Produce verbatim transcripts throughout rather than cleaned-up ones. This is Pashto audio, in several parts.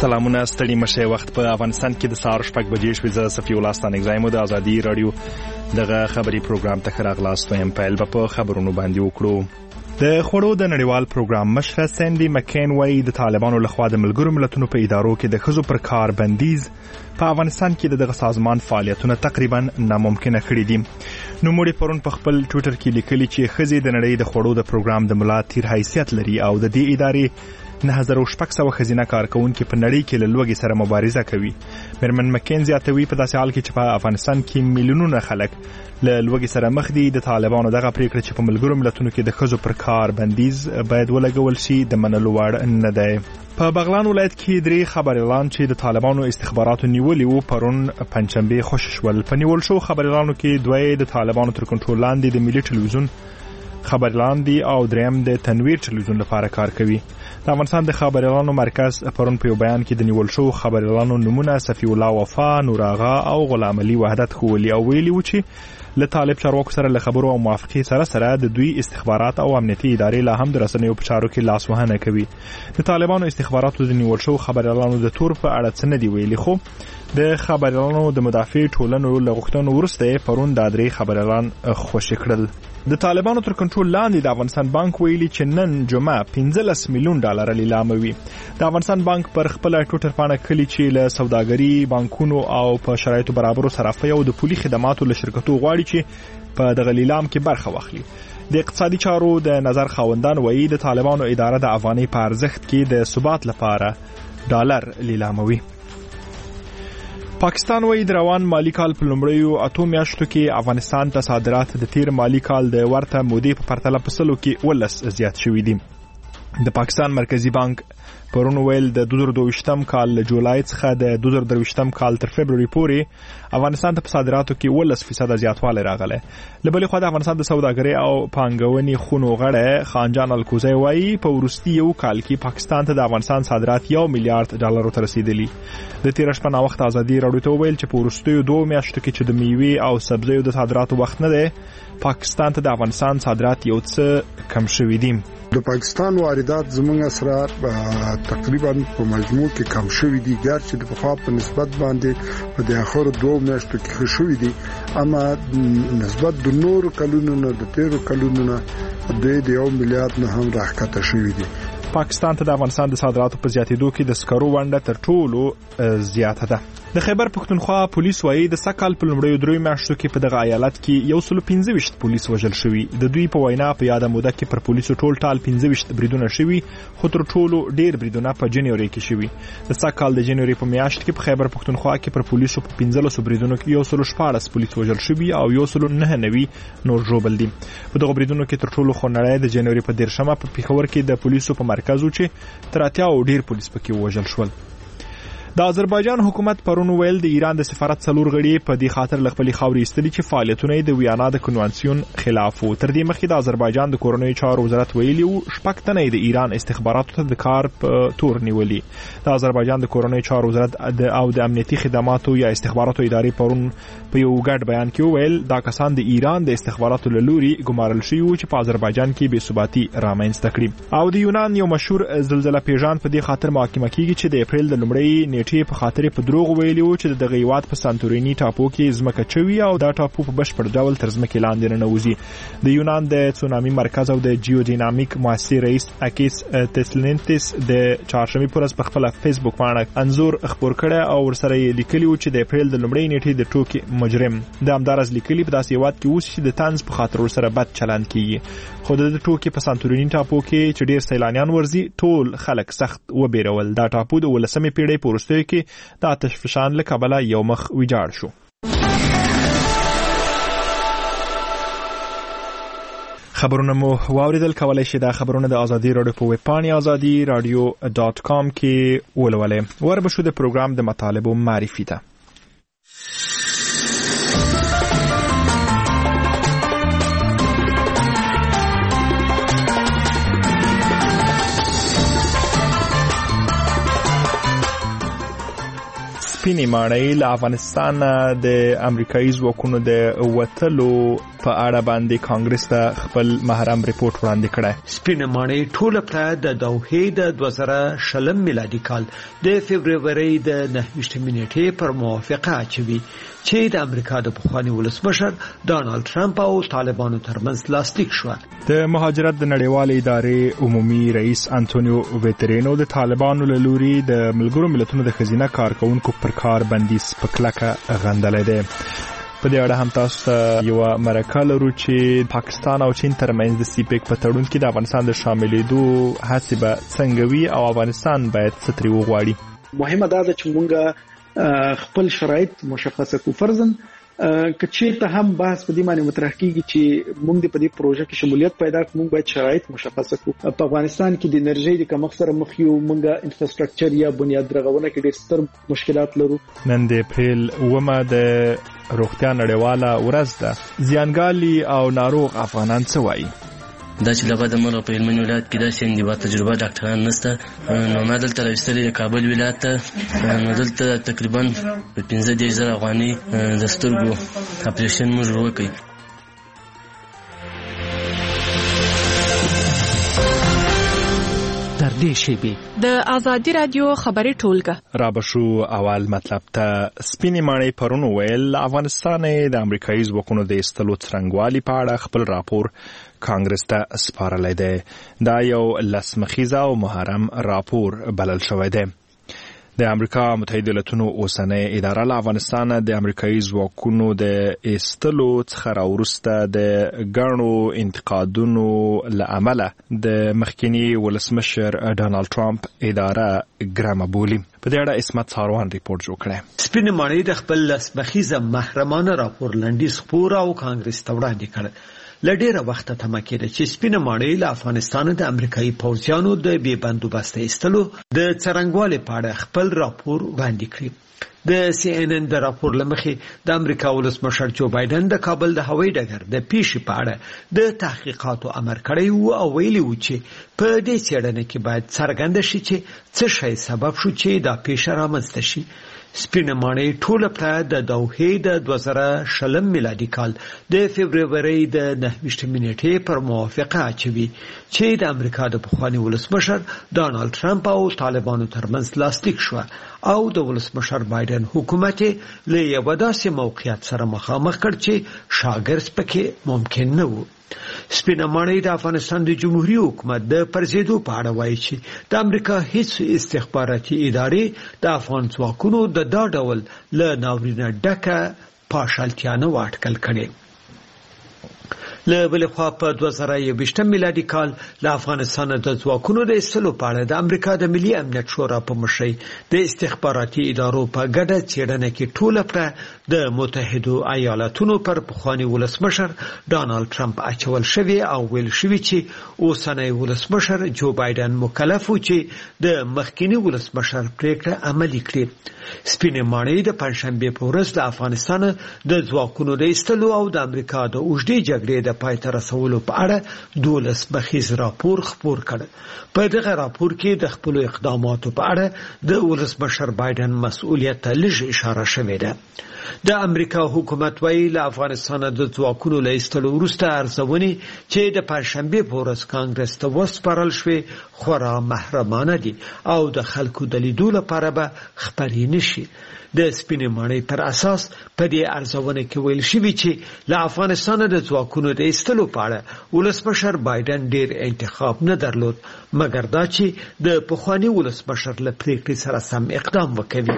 سلامونه ستړي مشه وخت په افغانستان کې د سهار شپږ بجې شوې. زه صفي الله ستانګزایم د ازادي رادیو دغه خبري پروګرام ته راغلاست یم. پیل په خبرونو باندې وکړو. د خوړو د نړیوال پروګرام مشره سندي مکین وایي د طالبانو لخوا د ملګرو ملتونو په ادارو کې د ښځو پر کار بندیز په افغانستان کې دغه سازمان فعالیتونه تقریبا ناممکنه کړي دي. نوموړي پرون په خپل ټویټر کې لیکلي چې ښځې د نړۍ د خوړو د پروګرام د ملا تیر حیثیت لري او د دې ادارې نه هزار او شپږ سوه ښځینه کارکوونکي په نړۍ کې له لوږې سره مبارزه کوي. میرمن مکین زیاتوي په داسې حال کې چې په افغانستان کې میلیونونه خلک له لوږې سره مخ دي. د طالبانو دغه پریکړه چې په ملګرو ملتونو کې د ښځو پر کار بندیز باید ولګول شي د منلو وړ نه دی. په بغلان ولایت کې درې خبریالان چې د طالبانو استخباراتو نیولي وو پرون پنجشنبه خوشي شول. په نیول شو خبریالانو کې دوی د طالبانو تر کنټرول لاندې د ملي ټلویزیون خبرلان دي او دریم د تنویر ټلویزیون لپاره کار کوي. د افغانستان د خبریالانو مرکز پرون په یو بیان کې د نیول شو خبریالانو نمونه صفی الله وفا، نور آغا او غلام علي وحدت خولي او ویلي و چې له طالب چارواکو سره له خبرو او موافقې سره سره د دوی استخبارات او امنیتي ادارې لا هم د رسنیو په چارو کې لاس وهنه کوي. د طالبانو استخباراتو د نیول شو خبریالانو د تور په اړه څه نه دی ویلي، خو د خبریالانو د مدافع ټولنو له غوښتنو وروسته پرون د درې خبریالان خوشي کړل. د طالبانو تر کنټرول لاندې د افغانستان بانک ویلي چې نن جمعه پنځلس میلیون ډالر لیلاموي. د افغانستان بانک پر خپل ټویټر باندې کلی چې له سوداګري بانکونو او په شرایطو برابرو صرافۍ او د پولي خدماتو له شرکتو غواړي چې په دغه لیلام کې برخه واخلي. د اقتصادي چارو د نظر خاوندان وایي د طالبانو اداره د افغاني په ارزښت کې د ثبات لپاره ډالر لیلاموي. پاکستان وایي د روان مالی کال په لومړیو اتو میاشتو کې افغانستان ته صادرات د تیر مالی کال د ورته مودې په پرتله په سلو کې ولس زیات شوي دي. د پاکستان مرکزی بانک پرون ویل د دوه زره دوه کال له جولای څخه د دوه زره درویشتم کال تر فبروري پورې افغانستان ته په صادراتو کې ولس فیصد زیاتوالی راغلی. له بلې خوا د افغانستان د سوداګرۍ او پانګونې خونو غړی خانجان الکوزی وایي په وروستي یو کال کې پاکستان ته د افغانستان صادرات یو میلیارډ ډالرو ته رسیدلي. د تیر شپه نا وخت ازادي راډیو ته ویل چې په وروستیو دوه میاشتو کې چې د میوې او سبزیو د صادراتو وخت نه دی، پاکستان ته د افغانستان صادرات یو څه کم شوي دي. د پاکستان واردات زموږ سره تقریبا په مجموع کې کم شوي دي، ګر چې د پخوا په نسبت باندې په د اخر دوه میاشتو کې ښه شوي دي، اما نسبت د نورو کلونو نه د تیرو کلونو نه دوی د یو میلیارډ نه هم راښکته شوي دي. پاکستان ته د افغانستان د صادراتو په زیاتېدو کې د سکرو ونډه تر ټولو زیاته ده. د خیبر پښتونخوا پولیس وایي د سکهال په لومړیو دریو میاشتو کې په دغه ایالت کې یو سل پنځه ویشت پولیس وژل شوي. د دوی په وینا په یاده موده کې پر پولیسو ټول ټال پنځه ویشت بریدونه شوي، خو تر ټولو ډیر بریدونه په جنوري کې شوي. د سکهال د جنوري په میاشت کې په خیبر پښتونخوا کې پر پولیسو په پنځلسو بریدونو کې یو سل شپاړس پولیس وژل شوي او یو سل نهه نوي نور ژوبل دي. په دغه بریدونو کې تر ټولو خونړی د جنوري په دیرشمه په پیښور کې د پولیسو په مرکز و چې تر اتیا او ډیر پولیس پکې وژل شول. د آذربایجان حکومت پرون ویل د ایران د سفارت څلور غړي په دې خاطر له خپلې خاورې ایستلي چې فعالیتونه د ویانا د کنوانسیون خلاف وو. تر دې مخکې د آذربایجان د کورنیو چارو وزارت ویلي وو شپږ تنه د ایران استخباراتو ته د کار په تور نیولي. د آذربایجان د کورنیو چارو وزارت او د امنیتي خدماتو یا استخباراتو ادارې پرون په یو ګډ بیان کې ویل دا کسان د ایران د استخباراتو له لوري ګمارل شوي وو چې په آذربایجان کې بې ثباتي رامنځته کړي. او د یونان یو مشهور زلزله پیژان په دې خاطر محاکمه کیږي چې د اپریل د لومړۍ نیټې په خاطر په دروغ ویلي وو چې د غیوات په سانتورینی ټاپو کې ځمکه چوي او دا ټاپو په بشپړ ډول تر ځمکې لاندې ننوځي. د یونان د تسونامي مرکز او د جیودینامیک مؤسسې رئیس اکیس تسلینتس د چهارشنبې پر ورځ په خپل فیسبوک باندې انزور خبر کړی او ورسره یې لیکلي وو چې د اپریل د لومړۍ نیټې د ټوکې مجرم د همدارس لیکلي په داسې هیواد کې اوس چې د طنز په خاطر ورسره بد چلند کیږي، خو د ټوکې په سانتورینی ټاپو کې چې ډیر سیلانیان ورځي ټول خلک سخت وبېرول. دا ټاپو د ولسمې پیړۍ په وروستیو کې د آتش فشان له کبله یو مخ ویجاړ شو. خبرونه مو واوریدل، کولای شئ دا خبرونه د ازادي رادیو په ویب پاڼې ازادي رادیو ډاټ کام کې ولولئ. وربشو د پروګرام د مطالبو معرفي ته. سپینې ماڼۍ له افغانستان د امریکایي ځواکونو د وتلو په اړه باندې کانګرس ته خپل محرم ریپورت وړاندې کړی. سپینه ماڼۍ ټوله پړه د دوحې د دوه زره شلم میلادي کال د فبروري د نهه ویشتمې نیټې پر موافقه اچوي چې د امریکا د پخواني ولسمشر ډانلډ ټرمپ او طالبانو ترمنځ لاسلیک شو. د مهاجرت د نړیوالې ادارې عمومي رئیس انټونیو ویترینو د طالبانو له لوري د ملګرو ملتونو د ښځینه کارکونکو پر کار بندیز په کلکه غندلی دی. په دې اړه هم تاسو ته یو مرکه لرو چې پاکستان او چین ترمنځ د سیپیک په تړون کې د افغانستان د شاملېدو هڅې به څنګه وي او افغانستان باید څه ترې وغواړي. مهمه دا ده چې موږ خپل شرایط مشخصه کو. فرضاً کچې ته هم بحث په دې معنی مطرح کیږي چې موږ د په دې پروژه کې شمولیت پیدا کړو، موږ باید شرایط مشخصه کو. په افغانستان کې د انرژي د کمښت سره مخ یو، موږ انفراستراکچر یا بنیاد رغونه کې ډېر ستر مشکلات لرو. نن د اپریل اومه د روغتیا نړیواله ورځ ده. زیانګالي او ناروغ افغانان څه وایي؟ دا چې لغه د مر په هلمند ولایت کې دا سیندي تجربه ډاکټران نشته، نو ما دلته راوستلې د کابل ولایت ته، نو دلته تقریبا په پنځه دېرش زره افغانۍ د سترګو اپریشن موږ وکړ. تر دې شیبې د آزادي رادیو خبري ټولګه را بشو. اول مطلب ته سپینې ماڼۍ پرون ویل افغانستان د امریکایي ځواکونو د ایستلو څرنګوالي په اړه خپل راپور کانګرس ته سپارلی دی. دا یو لسمخیزه او محرم راپور بلل شوی دی. د امریکا متحده ایالاتونو اوسنۍ اداره له افغانستان د امریکایي ځواکونو د ایستلو څخه راوروسته د ګڼو انتقادونو له امله د مخکني ولسمشر ډانلډ ټرمپ اداره ګرامه بولي. په دې اړه اسمت ساروان ریپورت جوړ کړی. سپینه ماڼۍ د خپل لسمخیزه محرمانه راپور لنډیز خپور او کانګرس ته وړاندې کړ. لډیره وخت ته مکه چې سپینه ماڼۍ له افغانستان د امریکایي پوځیانو د بې بندوبست ایستلو د څرنګوالي په اړه خپل راپور وړاندې کړی. د سی ان ان د راپور لمخې د امریکا ولسمشر جو بایدن د کابل د هوایي ډګر د پیښې په اړه د تحقیقاتو امر کړی وو او ویلي وو چې په دې څېړنه کې باید څرګنده شي چې څه شی سبب شو چې دا پیښه رامنځته شي. سپینه ماڼۍ ټوله پړه د دوحې د دوه زره شلم میلادي کال د فبروري د نهه ویشتمې نیټې پر موافقه اچوي چې د امریکا د پخواني ولسمشر ډانلډ ټرمپ او طالبانو ترمنځ لاسلیک شو او د ولسمشر بایدن حکومت له یو داسې موقعیت سره مخامخ کړ چې شاګرد پکې ممکن نه و. سپینه ماڼۍ د افغانستان د جمهوریت حکومت د پرځېدو په اړه وایي چې د امریکا هیڅ استخباراتي ادارې د افغان ځواکونو د دا ډول له ناورینه ډکه پاشلتیا نه واټکل کړي. له بل خوا په دوه زره یوویشتم میلادي کال له افغانستان د ځواکونو د ایستلو په اړه د امریکا د ملي امنیت شورا په مشرۍ د استخباراتي ادارو په ګډه څېړنه کې ټوله پړه د متحدو ایالاتونو پر پخواني ولسمشر ډانلډ ټرمپ اچول شوی او ویل شوی چې اوسنی ولسمشر جو بایدن مکلف و چې د مخکني ولسمشر پریکړه عملي کړي. سپینه ماڼۍ د پنځشنبه په ورځ د افغانستان د ځواکونو د ایستلو او د امریکا د اوږدې جګړې د پای ته رسولو په اړه دولس بخیز راپور خپور کړ. په دغه راپور کې د خپل اقداماتو په اړه د ولسمشر بایدن مسؤلیت ته لږ اشاره شوې ده. د امریکا حکومت وایي له افغانستان د ځواکونو له ایستلو وروسته ارزونې چې د پنځشنبې په ورځ کانګرس ته وسپارل شوې خورا محرمانه دي او د خلکو د لیدو لپاره به خپرې نشي. د سپینې ماڼۍ پر اساس په دې ارزونه کې ویل شوی چې له افغانستان د ځواکونو د ایستلو په اړه ولسمشر بایدن ډیر انتخاب نه درلود مګر دا چې د پخواني ولسمشر له پریکړې سره سم اقدام وکوي.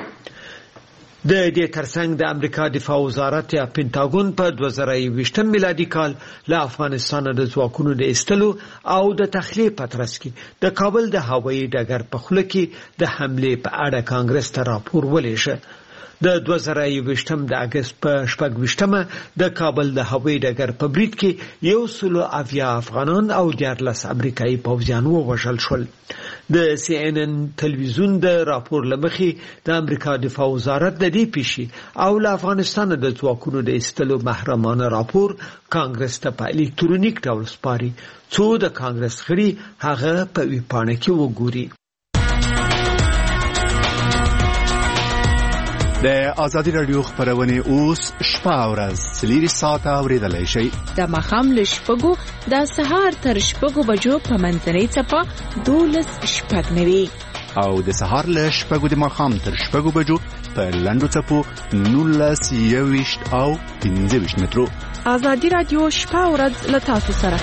د دې ترڅنګ د امریکا دفاع وزارت یا پینټاګون په دوه زره یوویشتم میلادي کال له افغانستان د ځواکونو د ایستلو او د تخلیه په ترڅ کې د کابل د هوایي ډګر په خوله کې د حمله په اړه کانګرس ته راپور ولېږه. د دوه زره یوویشتم د اگست په شپږویشتمه د کابل د هوایي ډګر په برید کې یو سل اویا افغانان او دیارلس امریکایي پوځیان ووژل شول. د سی ان ان تلویزیون د راپور لمخې د امریکا دفاع وزارت د دې پیښې او له افغانستان د ځواکونو د ایستلو محرمانه راپور کانګرس ته په الکترونیک ډول سپاري څو د کانګرس غړي هغه په ویبپاڼه کې وګوري. د آزادي رادیو خبرونه اوس شپه او ورځ سلیری ساعت اوریدلای شي د مخام له شپږو د سهار تر شپږو بجو په منځنۍ چپا دولس شپږ نوي او د سهار له شپږو د مخام تر شپږو بجو په لندو چپو نولس یويشت او پنځه ویشت مترو. آزادي رادیو شپه او ورځ له تاسو سره.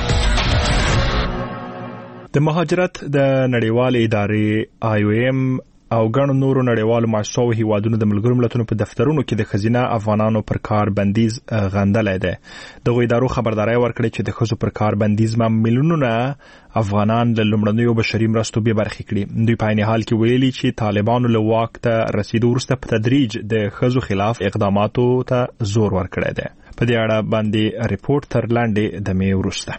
د مهاجرت د نړیوال ادارې آی او ایم او ګڼو نورو نړیوالو مؤسسو هیوادونو د ملګرو ملتونو په دفترونو کې د خزینه افغانانو پر کار بندیز غندلای دی. دغه ادارو خبرداري ورکړې چې د خزو پر کار بندیز ما میلیونونه افغانان له لومړنیو بشري مرستو به برخې کړي. دوی په عین حال کې ویلي چې طالبانو له واک ته رسیدو وروسته په تدریج د خزو خلاف اقداماتو ته زور ورکړی دی. په دې اړه باندې ریپورت تر لاندې د می وروسته.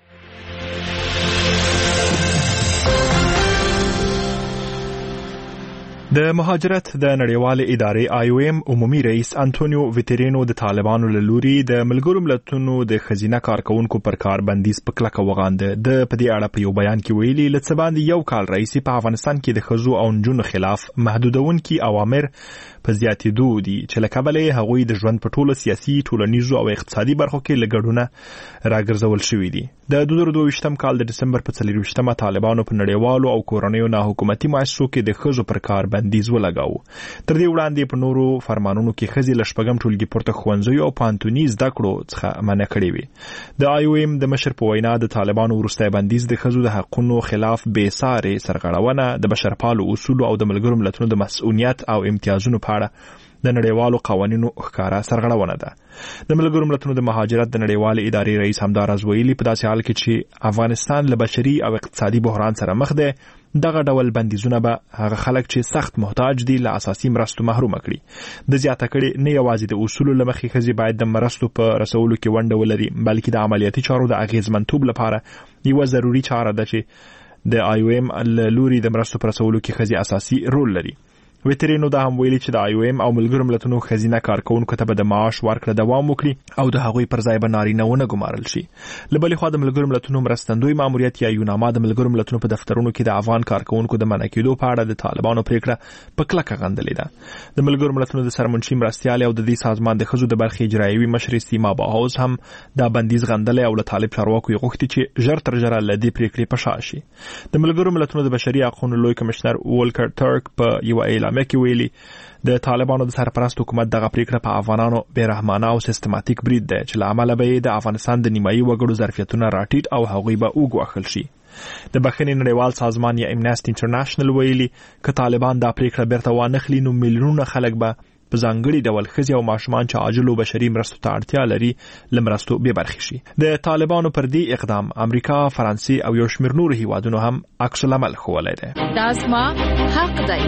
د مهاجرت د نړیوال ادارې آی او ایم عمومي رئیس انټونیو ویټرینو د طالبانو له لوري د ملګرو ملتونو د خزینه کارکونکو پر کار بندیز په کلکه وغانده. د په دې اړه په یو بیان کې ویلي لڅ باندې یو کال رئیس په افغانستان کې د خزو او نجونو خلاف محدودونکي اوامر په زیاتېدو دي چې له کبله هغوی د ژوند په ټولو سیاسي ټولنیزو او اقتصادي برخو کې لګډونه راګرځول شوي دي. د دوه زره دوه ویشتم کال د ډسمبر په څلور ویشتمه طالبانو په نړیوالو او کورنیو ناحکومتي مؤسسو کې د خزو پر کار بندیز ولګاو. تر دې وړاندې په نورو فرمانونو کې خزي له شپږم ټولګي پورته ښوونځیو او پانتوني زده کړو څخه منع کړې وي. د آی او ایم د مشر په وینا د طالبانو وروستی بندیز د خزو د حقونو خلاف بې سارې سرغړونه د بشرپالو اصولو او د ملګرو ملتونو د مسؤلیت او امتیازونو په اړه د نړیوالو قوانینو ښکارا سرغړونه ده. د ملګرو ملتونو د مهاجرت د نړیوال ادارې رئیس همداراز ویلي په داسې حال کې چې افغانستان له بشري او اقتصادي بحران سره مخ دی دغه ډول بندیزونه به هغه خلک چې سخت محتاج دي له اساسي مرستو محروم کړي. د زیاته کړي نه یوازې د اصولو لمخې خزي باید د مرستو په رسولو کې ونډه ولري بلکې د عملیاتي چارو د اغیزمنتوب لپاره یو ضروري چاره ده چې د آی او ایم لوري د مرستو پر رسولو کې خزي اساسي رول لري. ویټرینو دا هم ویلي چې د آی او ایم او ملګرو ملتونو خزینه کارکونکو ته به د معاش ورکړه دوام وکړي او د هغوی پر ځای به نارینه ونه ګمارل شي. له بلې خوا د ملګرو ملتونو مرستندوی ماموریت یا یوناما د ملګرو ملتونو په دفترونو کې د افغان کارکونکو د منع کېدو په اړه د طالبانو پریکړه په کلکه غندلې ده. د ملګرو ملتونو د سرمنشي مرستیال او د دې سازمان د خزو د برخې اجرایوي مشر سیما باهوز هم دا بندیز غندلې او له طالب چارواکو یې غوښتي چې ژر تر ژره له دې پریکړې په شا شي. د ملګرو ملتونو د بشري حقوقو لوی کمشنر وولکر ټرک په یو اعلامیه کې ویلي د طالبانو د سرپرست حکومت دغه پریکړه په افغانانو بیرحمانه او سیستماتیک برید دی چې له امله به د افغانستان د نیمایي وګړو ظرفیتونه راټیټ او هغوی به وګواښل شي. د بخښنې نړیوال سازمان یا امنیسټي انټرنیشنل ویلي که طالبان دا پریکړه بیرته وانخلي نو میلیونونه خلک به په ځانګړي ډول ښځې او ماشومان چې عاجلو بشري مرستو ته اړتیا لري له مرستو بې برخې شي. د طالبانو پر دې اقدام امریکا، فرانسې او یو شمېر نورو هیوادونو هم عکس العمل ښوولی دی. دا زما حق دی.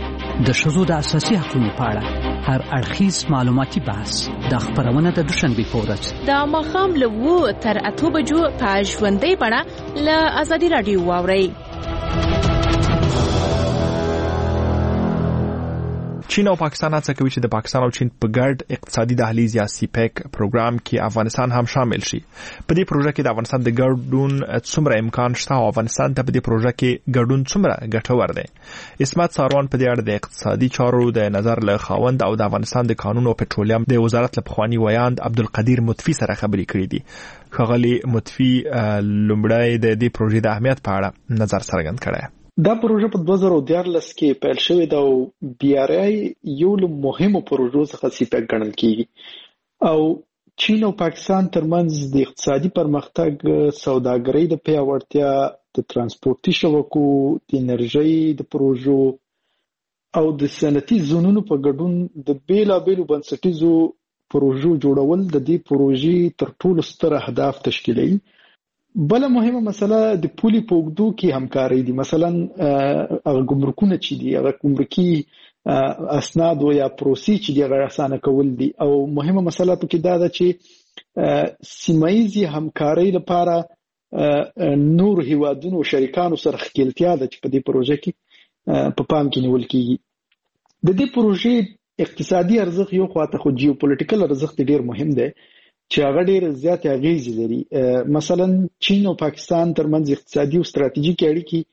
د ښځو د اساسي حقوقو په اړه هر اړخیز معلوماتي بحث د خبرونه د دوشنبه په ورځ د ماښام له اوه تر اته بجو په ژوندۍ بڼه له آزادي رادیو واورئ. چین او پاکستان هڅه کوي چې د پاکستان او چین په ګډ اقتصادي دهلیز یا سی پیک پروګرام کې افغانستان هم شامل شي. په دې پروژه کې د افغانستان د ګډون څومره امکان شته او افغانستان ته په دې پروژه کې ګډون څومره ګټور دی. اسمت ساروان په دې اړه د اقتصادي چارو د نظر له خاوند او د افغانستان د قانون او پټرولیم د وزارت له پخوانی ویاند عبدالقدیر مطفی سره خبرې کړې دي. ښاغلي مطفی لومړی د دې پروژې د اهمیت په اړه نظر څرګند کړی. دا پروژه په دوه زره دیارلس کې پیل شوې ده او بی آر آی یو له مهمو پروژو څخه سی پیک ګڼل کیږي او چین او پاکستان ترمنځ د اقتصادي پرمختګ، سوداګرۍ د پیاوړتیا، د ترانسپورتي شبکو، د انرژۍ د پروژو او د صنعتي زونونو په ګډون د بیلابیلو بنسټیزو پروژو جوړول د دې پروژې تر ټولو ستر اهداف تشکیلوي. بل مهمه مسله د پولي په اوږدو کې همکاري دي. مثلا هغه ګمرکونه چې دي، هغه ګمرکي اسناد او یا پروسې چې دي هغه اسانه کول دي او مهمه مسله پکې دا ده چې سیمایي همکاري لپاره نور هیوادونو شریکانو سره خپلتیا ده چې په دې پروژه کې په پام کې نیول کیږي. د دې پروژې اقتصادي ارزښت یو خواته خو جیوپولیټیکل ارزښت ډیر مهم دی چې هغه ډېر زیات اغیز لري. مثلا چین او پاکستان ترمنځ اقتصادي او ستراتیژیکي اړیکې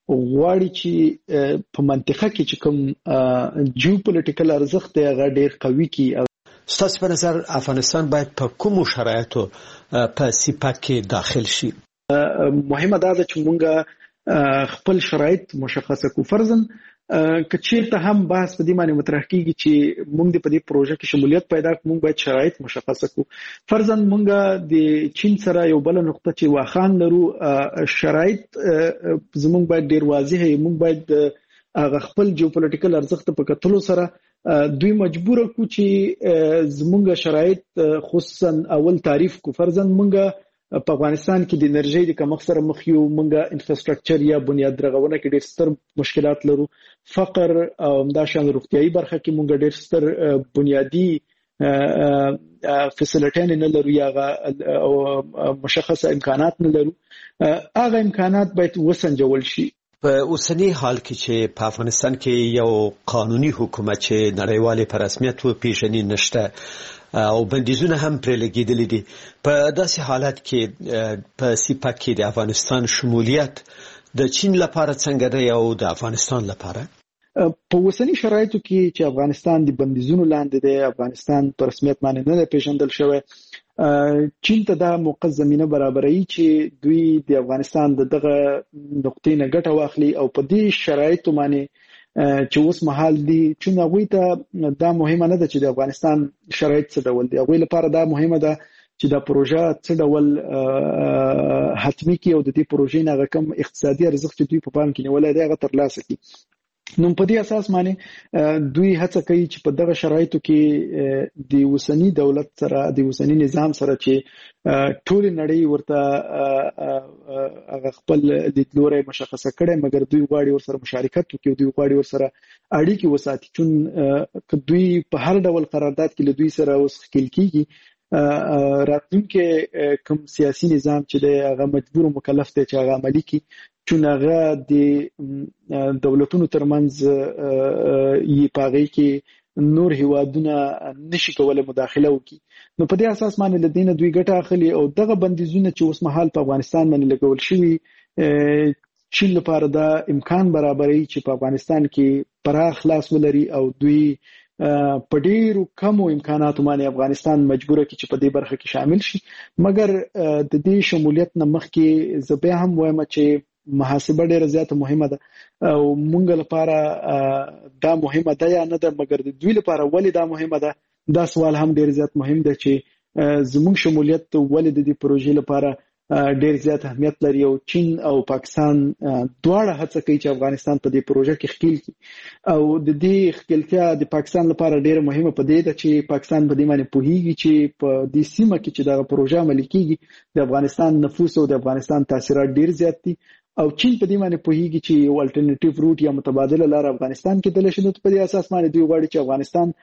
غواړي چې په منطقه کې چې کوم جیوپولیټیکل ارزښت دی هغه ډیر قوي کی. ستاسو په نظر افغانستان باید په کومو شرایطو په سیپاک کې داخل شي؟ مهمه دا ده چې مونږ خپل شرایط مشخصه کو. فرضاً کچیر ته هم بحث په دې معنی مطرح کیږي چې مونږ په دې پروژه کې شمولیت پیدا کړو، مونږ باید شرایط مشخصه کو. فرضاً مونږ د چین سره یو بل نقطه چې واخان لرو، شرایط زمونږ باید ډیر واضح وي. مونږ باید هغه خپل جیوپولیټیکل ارزښت په کتلو سره دوی مجبور کو چې زمونږ شرایط خصوصا اول تعریف کو. فرضاً مونږ په افغانستان کې د انرژي د کمښت سره مخ یو، مونږه انفراستراکچر یا بنیاد رغونه کې ډېر ستر مشکلات لرو، فقر او همداشان روغتيایي برخه کې مونږ ډېر ستر بنیادی فیسیلیټین نه لرو یا مشخصه امکانات نه لرو. هغه امکانات باید وسنجول شي. په اوسنی حال کې چې په افغانستان کې یو قانوني حکومت چې نړیوالې په رسمیت وپیژني نشته او بندیزونه هم پرې لګیدلې دي، په داسې حالت کې په سیپاک کې د افغانستان شمولیت د چین لپاره څنګه دی او د افغانستان لپاره؟ په اوسنی شرایطو کې چې افغانستان د بندیزونو لاندې دی، افغانستان په رسمیت باندې نه پیژندل شوی، چین ته دا موقع زمينه برابرایي چې دوی د افغانستان دغه نقطې نه ګټه واخلي او په دې شرایطو باندې چې اوس مهال دي چې هغه ته دا مهمه نه ده چې د افغانستان شرایط څه ډول دي. هغه لپاره دا مهمه ده چې دا پروژه څه ډول حتمی کی او د دې پروژې نه رقم اقتصادي ارزښت چې دوی په پام کې نیولای دی هغه ترلاسه کړي. نو په دې اساس باندې دوی هڅه کوي چې په دغه شرایطو کې د وسنی دولت سره د وسنی نظام سره چې ټول نړۍ ورته هغه خپل لیدلوري مشخصه کړي، مګر دوی غواړي ورسره مشارکت وکړي، دوی غواړي ورسره اړیکې وساتي. چون دوی په هر ډول قرارداد کې له دوی سره اوس خپل کیږي، راتلونکي کوم سیاسي نظام چې دی هغه مجبور او مکلف دی چې هغه عملي کړي، چون هغه د دولتونو ترمنځ یې پاغي کې نور هیوادونه نشي کولای مداخله وکړي. نو په دې اساس باندې لدینه دوی ګټه اخلي او دغه بندیزونه چې اوس مهال په افغانستان باندې لګول شوی چین لپاره دا امکان برابري چې په افغانستان کې پراخ لاس ولري او دوی په ډیرو کمو امکاناتو باندې افغانستان مجبوره کی چې په دې برخه کې شامل شي. مګر د دې شمولیت نه مخکې زه به هم وایم چې محاسبه ډیره زیاته مهمه ده او مونږ لپاره دا مهمه ده یا نه ده، مګر د دوی لپاره ولې دا مهمه ده، دا سوال هم ډیر زیات مهم ده چې زموږ شمولیت ولې د دې پروژې لپاره ډیر زیات اهمیت لري او چین او پاکستان دواړه هڅه کوي چې افغانستان په دې پروژه کې ښکیل کړي او د دې ښکیلتیا د پاکستان لپاره ډیره مهمه په دې ده چې پاکستان په دې باندې پوهیږي چې په دې سیمه کې چې دا پروژه عملي کیږي د افغانستان نفوس او د افغانستان تاثیرات ډیر زیات دي او چین په دې باندې پوهیږي چې یو الټرنیټیو روټ یا متبادله لار افغانستان کې دلته شنو په دې اساس باندې دوی غواړي چې افغانستان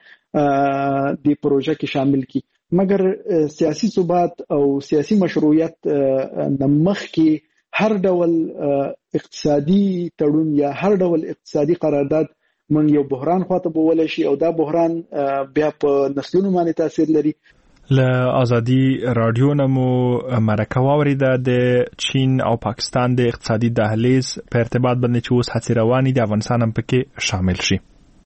د پروژه کې شامل کړي. مګر سیاسي ثبات او سیاسي مشروعیت نمخ کې هر ډول اقتصادي تړون یا هر ډول اقتصادي قرارداد مونږ یو بحران خواته بولای شي او دا بحران بیا په نسلونو باندې تاثیر لري. له ازادي رادیو نمو مرکه واوریده د چین او پاکستان د اقتصادي دهلیز په ارتباط باندې چې اوس هڅې روانې دي افغانستان هم پکې شامل شي.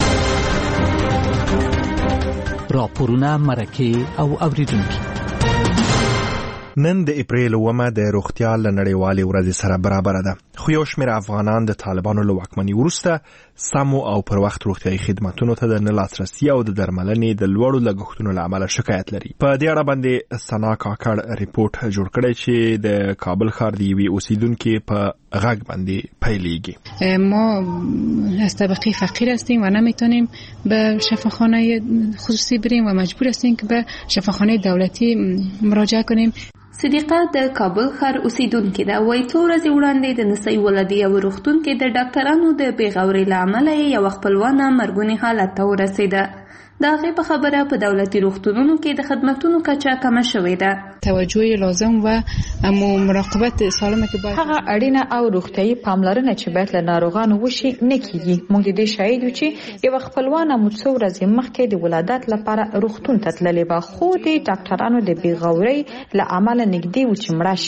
راپورونه مرکه او اوریدونکو نن د اپریل اومه د روغتیا لنړیوالې ورځې سره برابر ده، خو یو شمېر افغانان د طالبانو له واکمنۍ وروسته سمو او پر وخت روغتیايي خدماتونو ته د نه لاسرسي او د درملنې د لوړو لګښتونو له امله شکایت لري. په دې اړه باندې سنا کاکړ ریپورت جوړ کړی چې د کابل ښار د یوې اوسیدونکو په غږ باندې پیلېږي. ما از طبقه فقیر هستیم و نمیتونیم به شفاخانه خصوصی بریم و مجبور هستیم که به شفاخانه دولتی مراجعه کنیم. صدیقه د کابل ښار اوسیدونکې ده، وایي څو ورځې وړاندې د نسي ولادي او روغتون کې د ډاکټرانو د بېغورۍ له امله یو خپلوانه مرګوني حالت ته ورسېده. د هغې په خبره په دولتي روغتونونو کې د خدمتونو کچه کمه شوې ده. توجه لازم و اما مراقبت سالمه که باید هغه اړینه او روغتیايي پاملرنه چې باید له ناروغانو وشي نه کیږي. موږ د دې شاهد یو چې یو خپلوانه مو څو ورځې مخکې د ولادت لپاره روغتون ته تللې و، خو د ډاکټرانو د بېغورۍ له امله نږدې و چې مړه شي.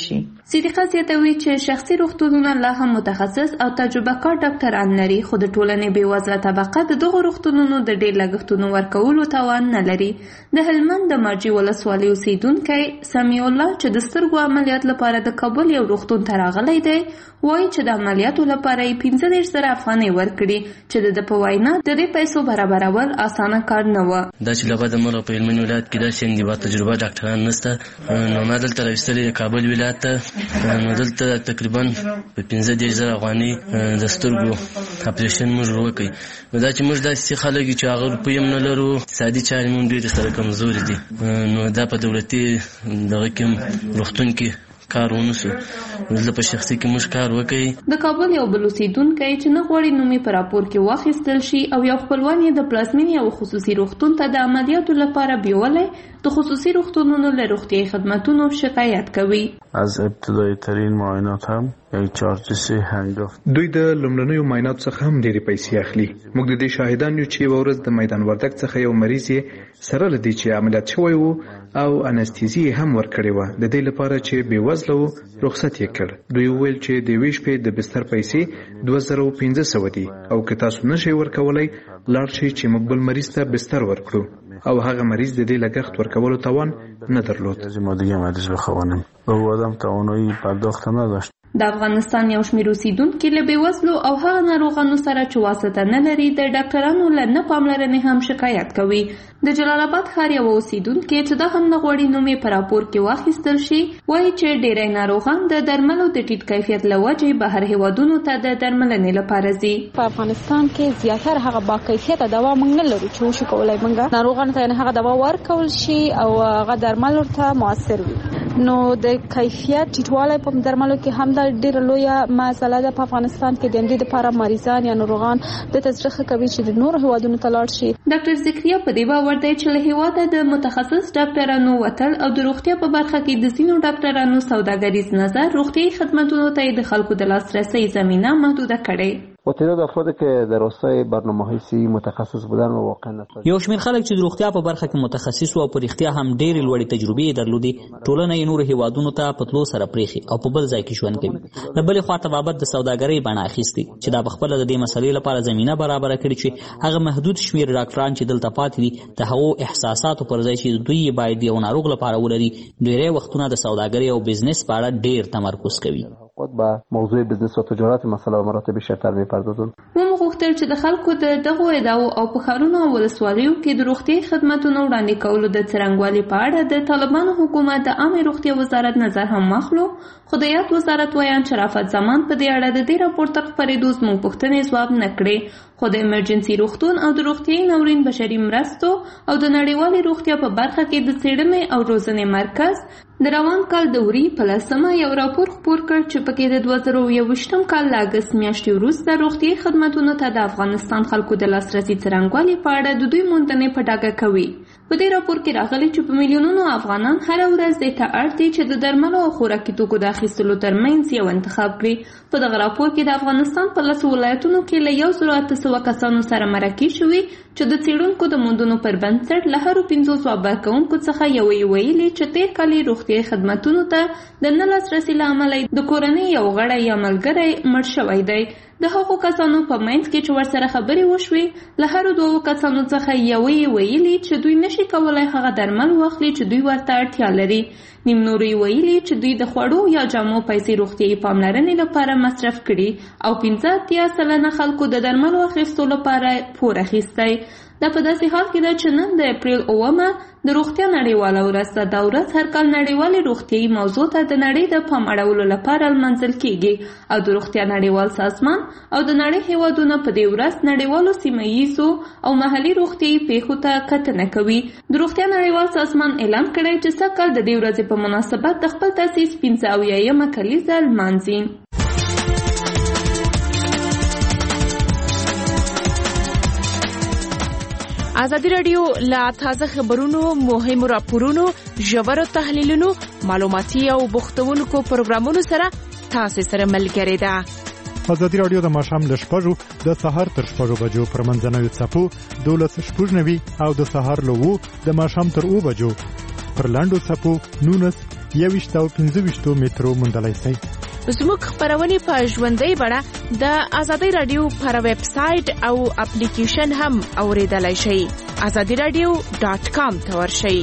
صدیقه زیاتوي چې شخصي روغتونونه لا هم متخصص او تجربه کار ډاکټران لري، خو د ټولنې بېوزله طبقه د دغو روغتونونو د ډېر لګښتونو ورکولو توان نه لري. د هلمند د مارجې ولسوالۍ اوسیدونکی سمیع الله چې د سترګو عملیات لپاره د کابل یو روغتون ته راغلی دی، وایي چې د عملیاتو لپاره یې پنځه دېرش زره افغانۍ ورکړي چې د ده په وینا د دې پیسو برابرول اسانه کار نه و. دا چې له بده مرغه په هلمند ولایت کې داسې انډیوا تجربه ډاکټران نشته، نو ما دلته راوستلي د کابل ولایت ته، نو دلته تقریبا په پنځه دېرش زره افغانۍ د سترګو اپریشن موږ وکړي. نو دا چې موږ داسې خلک یو چې هغه روپۍ هم نه لرو، اقتصادي چارې موږ ډېرې سره کمزورې دي، نو دا په دولتي دغه کې هم روغتون کې کار ونشو، دلته په شخصي کې موږ کار وکړي. د کابل یو بل اوسیدونکی چې نه غواړي نوم یې په راپور کې واخیستل شي او یو خپلوان یې د پلازمینې او خصوصي روغتون ته د عملیاتو لپاره بیولی، د خصوصي روغتونونو له روغتیایي خدمتونو شکایت کوي. از ابتدایی ترین معاینات هم یعنی چارجز هنگفت دوی د لومړنیو معاینات څخه هم ډېرې پیسې اخلي. موږ د دې شاهدان یو چې یوه ورځ د میدان وردګ څخه یو مریض یې سره له دې چې عملیات شوی و او انستیزي یې هم ورکړې وه، د دې لپاره چې بېوزله و رخصت یې کړ. دوی وویل چې د یوې شپې د بستر پیسې دوه زره او پنځه سوه دي او که تاسو نشئ ورکولی لاړ شئ چې موږ بل مریض ته بستر ورکړو، او هغه مریض د دې لګښت ورکولو توان نه درلود. ما دیگه مریض بخوانم او آدم توانایی پرداخت نداشت. د افغانستان یو شمېر اوسیدونکي له بېوزلو او هغه ناروغانو سره چې واسطه نه لري د ډاکټرانو له نه پاملرنې هم شکایت کوي. د جلال آباد ښار یو اوسیدونکي چې دا هم نه غواړي نوم یې په راپور کې واخیستل شي، وایي چې ډېری ناروغان د درملو د ټیټ کیفیت له وجې بهر هېوادونو ته د درملنې لپاره ځي. په افغانستان کې زیاتره هغه با کیفیته دوا موږ نه لرو چې وشو کولی موږ ناروغانو ته هغه دوا ورکول شي او هغه درمل ورته مؤثر وي. نو د کیفیت ټیټوالی په درملو کې هم دا ډېره لویه مسله ده. په افغانستان کې د همدې دپاره مریضان یا ناروغان دلته زړه ښه کوي چې د نورو هېوادونو ته لاړ شي. ډاکټر ذکریا په دې باور دی چې له هېواده د متخصص ډاکټرانو وتل او د روغتیا په برخه کې د ځینو ډاکټرانو سوداګریز نظر روغتیایي خدمتونو ته د خلکو د لاسرسي زمینه محدوده کړې. و تعداد افرادی که در راستای برنامه‌های سی متخصص بودن و واقعا نتایج یو شمېر خلک چې د روغتیا په برخه کې متخصص او په رښتیا هم ډېرې لوړې تجربې درلودې، ټولنه یې نورو هېوادونو ته په تلو سره پرېښې او په بل ځای کې ژوند کوي. له بلې خوا طبابت د سوداګرۍ بڼه اخیستې چې دا پخپله د دې مسلې لپاره زمینه برابره کړې چې هغه محدود شمېر ډاکټران چې دلته پاتې دي د هغو احساساتو پر ځای چې دوی یې باید یو ناروغ لپاره ولري، ډېری وختونه د سوداګرۍ او بزنس په اړه ډېر تمرکز کوي. خود به موضوع بزنس و تجارت مسئله و مراتب بیشتر میپردازند. موږ غوښتل چې د خلکو د دغو ادعاو او په ښارونو او ولسوالیو کې د روغتیایي خدمتونو وړاندې کولو د څرنګوالي په اړه د طالبانو حکومت د عامې روغتیا وزارت نظر هم واخلو، خو د یاد وزارت ویان شرافت زمان په دې اړه د دې راپور تر خپرېدو زموږ پوښتنې ځواب نه کړې، خو د ایمرجنسي روغتون او د روغتیایي ناورین بشري مرستو او د نړیوالې روغتیا په برخه کې د څېړنې او روزنې مرکز د روان کال د وري په لسمه یو راپور خپور کړ چې پکې د دوه زره یوویشتم کال له اګست میاشتې وروسته روغتیایي خدمتونو ته د افغانستان خلکو د لاسرسي څرنګوالي په اړه د دوی موندنې په ډاګه کوي. په دې راپور کې راغلي چې په میلیونونو افغانان هره ورځ دې ته اړ دي چې د درملو او خوراکي توکو د اخیستلو ترمنځ یو انتخاب کړي. په دغه راپور کې د افغانستان په لسو ولایتونو کې له یو زرو اته سوه کسانو سره مرکې شوي چې د څېړونکو د موندنو پر بنسټ له هرو پنځو ځواب ورکوونکو څخه یو یې ویلي چې تېر کال یې روغتیایي خدمتونو ته د نه لاسرسي له امله د کورنۍ یو غړی یا ملګری مړ شوی دی. د هغو کسانو په منځ کې چې ورسره خبرې وشوې له هرو دوو کسانو څخه یوه یې ویلي چې دوی نشي کولی هغه درمل واخلي چې دوی ورته اړتیا لري. نیم نورو یې ویلي چې دوی د خوړو یا جامو پیسې روغتیایي پاملرنې لپاره مصرف کړي او پنځه اتیا سلنه خلکو د درملو اخیستو لپاره پور اخیستی. دا په داسې حال کې ده چې نن د اپریل اومه د روغتیا نړیواله ورځ ده. دا ورځ هر کال نړیوالې روغتیایي موضوع ته د نړۍ د پام اړولو لپاره لمانځل کیږي او د روغتیا نړیوال سازمان او د نړۍ هېوادونه په دې ورځ نړیوالو سیمه ییزو او محلي روغتیایي پیښو ته کتنه کوي. د روغتیا نړیوال سازمان اعلان کړی چې سږ کال د دې ورځې په مناسبت د خپل تاسیس پنځه اویایمه کلیزه لمانځي. ازادي راډیو لا تازه خبرونو، مهمو راپورونو، ژورو تحلیلونو، معلوماتي او بوختونکو پروګرامونو سره تاسو سره ملګری ده. ازادي راډیو د ماښام له شپږو د سهار تر شپږو بجو پر منځنوي څپو دولس شپږ نوي او د سهار له اوو د ماښام تر اوو بجو پر لاندو څپو نولس یویشت او پنځه ویشتو مترو موندلای شئ. زموږ خبرونه په ژوندۍ بڼه د آزادۍ رادیو پر ویب سټ او اپلیکیشن هم اوریدلای شئ. آزادۍ رادیو ډاټ کام ته ورشئ.